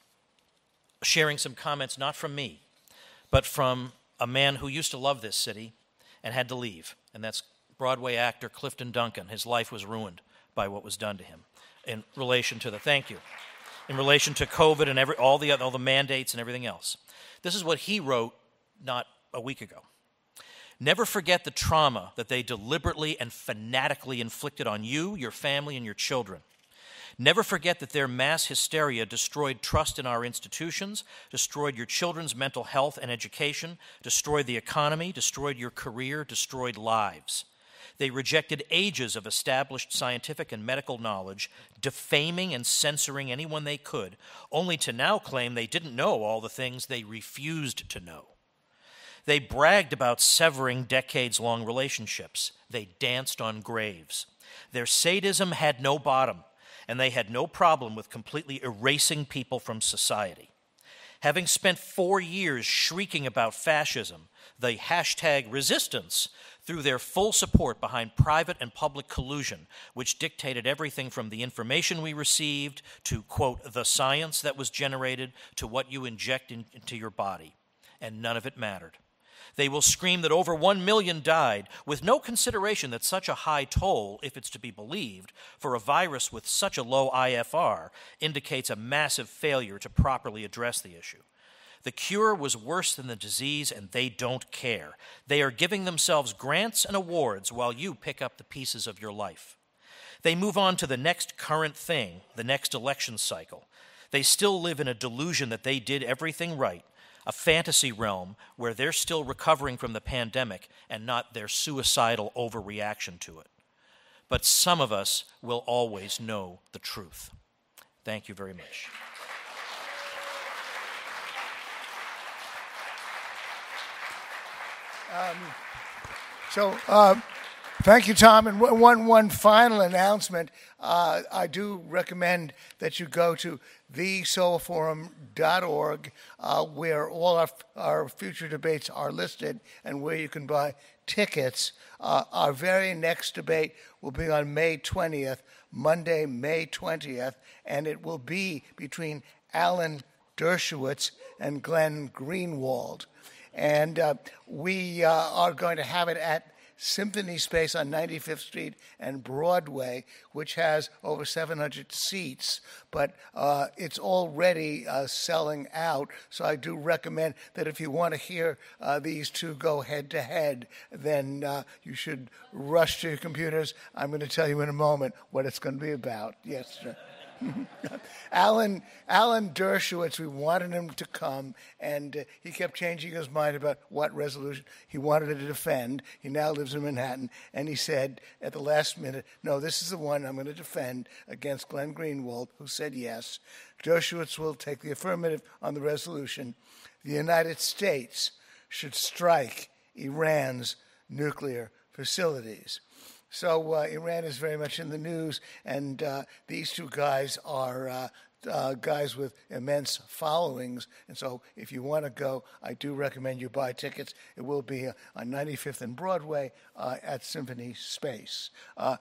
sharing some comments, not from me, but from a man who used to love this city and had to leave, and that's Broadway actor Clifton Duncan. His life was ruined by what was done to him in relation to in relation to COVID and all the mandates and everything else. This is what he wrote not a week ago. Never forget the trauma that they deliberately and fanatically inflicted on you, your family, and your children. Never forget that their mass hysteria destroyed trust in our institutions, destroyed your children's mental health and education, destroyed the economy, destroyed your career, destroyed lives. They rejected ages of established scientific and medical knowledge, defaming and censoring anyone they could, only to now claim they didn't know all the things they refused to know. They bragged about severing decades-long relationships. They danced on graves. Their sadism had no bottom, and they had no problem with completely erasing people from society. Having spent 4 years shrieking about fascism, the #resistance threw their full support behind private and public collusion, which dictated everything from the information we received to, quote, the science that was generated to what you inject into your body. And none of it mattered. They will scream that over 1 million died, with no consideration that such a high toll, if it's to be believed, for a virus with such a low IFR indicates a massive failure to properly address the issue. The cure was worse than the disease, and they don't care. They are giving themselves grants and awards while you pick up the pieces of your life. They move on to the next current thing, the next election cycle. They still live in a delusion that they did everything right, a fantasy realm where they're still recovering from the pandemic and not their suicidal overreaction to it. But some of us will always know the truth. Thank you very much. Thank you, Tom. And one final announcement. I do recommend that you go to thesoulforum.org, where all our future debates are listed and where you can buy tickets. Our very next debate will be on May 20th, Monday, May 20th, and it will be between Alan Dershowitz and Glenn Greenwald. And we are going to have it at Symphony Space on 95th Street and Broadway, which has over 700 seats, but it's already selling out. So I do recommend that if you want to hear these two go head-to-head, then you should rush to your computers. I'm going to tell you in a moment what it's going to be about. Yes, sir. Alan Dershowitz, we wanted him to come, and he kept changing his mind about what resolution he wanted to defend. He now lives in Manhattan, and he said at the last minute, no, this is the one I'm going to defend against Glenn Greenwald, who said yes. Dershowitz will take the affirmative on the resolution. The United States should strike Iran's nuclear facilities. So Iran is very much in the news, and these two guys are guys with immense followings. And so if you want to go, I do recommend you buy tickets. It will be on 95th and Broadway at Symphony Space.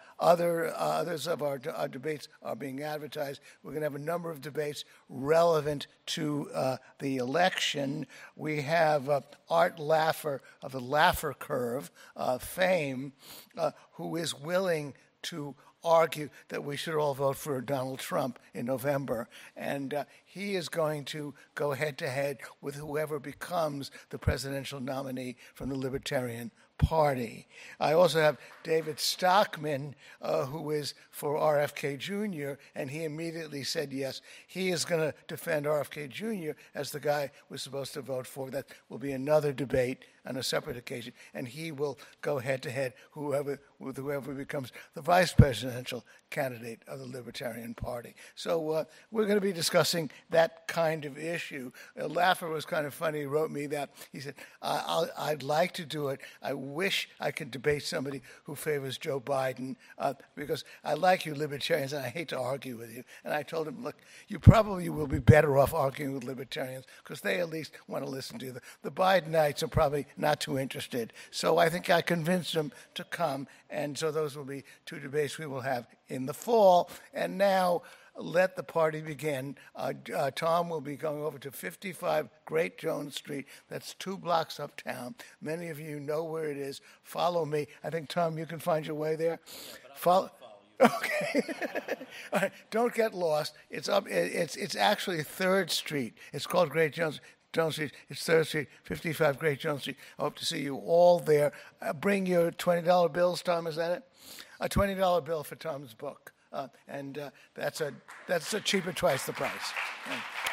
Others of our debates are being advertised. We're going to have a number of debates relevant to the election. We have Art Laffer of the Laffer Curve fame, who is willing to argue that we should all vote for Donald Trump in November. And he is going to go head-to-head with whoever becomes the presidential nominee from the Libertarian Party. I also have David Stockman, who is for RFK Jr., and he immediately said yes. He is going to defend RFK Jr. as the guy we're supposed to vote for. That will be another debate on a separate occasion, and he will go head-to-head with whoever becomes the vice presidential candidate of the Libertarian Party. So we're going to be discussing that kind of issue. Laffer was kind of funny. He wrote me that. He said, I'd like to do it. I wish I could debate somebody who favors Joe Biden because I like you libertarians and I hate to argue with you. And I told him, look, you probably will be better off arguing with libertarians because they at least want to listen to you. The Bidenites are probably not too interested. So I think I convinced them to come. And so those will be two debates we will have in the fall. And now let the party begin. Tom will be going over to 55 Great Jones Street. That's 2 blocks uptown. Many of you know where it is. Follow me. I think, Tom, you can find your way there. Follow you. Okay. All right. Don't get lost. It's up. It's actually 3rd Street. It's called Great Jones Street. It's 3rd Street, 55 Great Jones Street. I hope to see you all there. Bring your $20 bills, Tom. Is that it? A $20 bill for Tom's book. And that's a cheaper twice the price.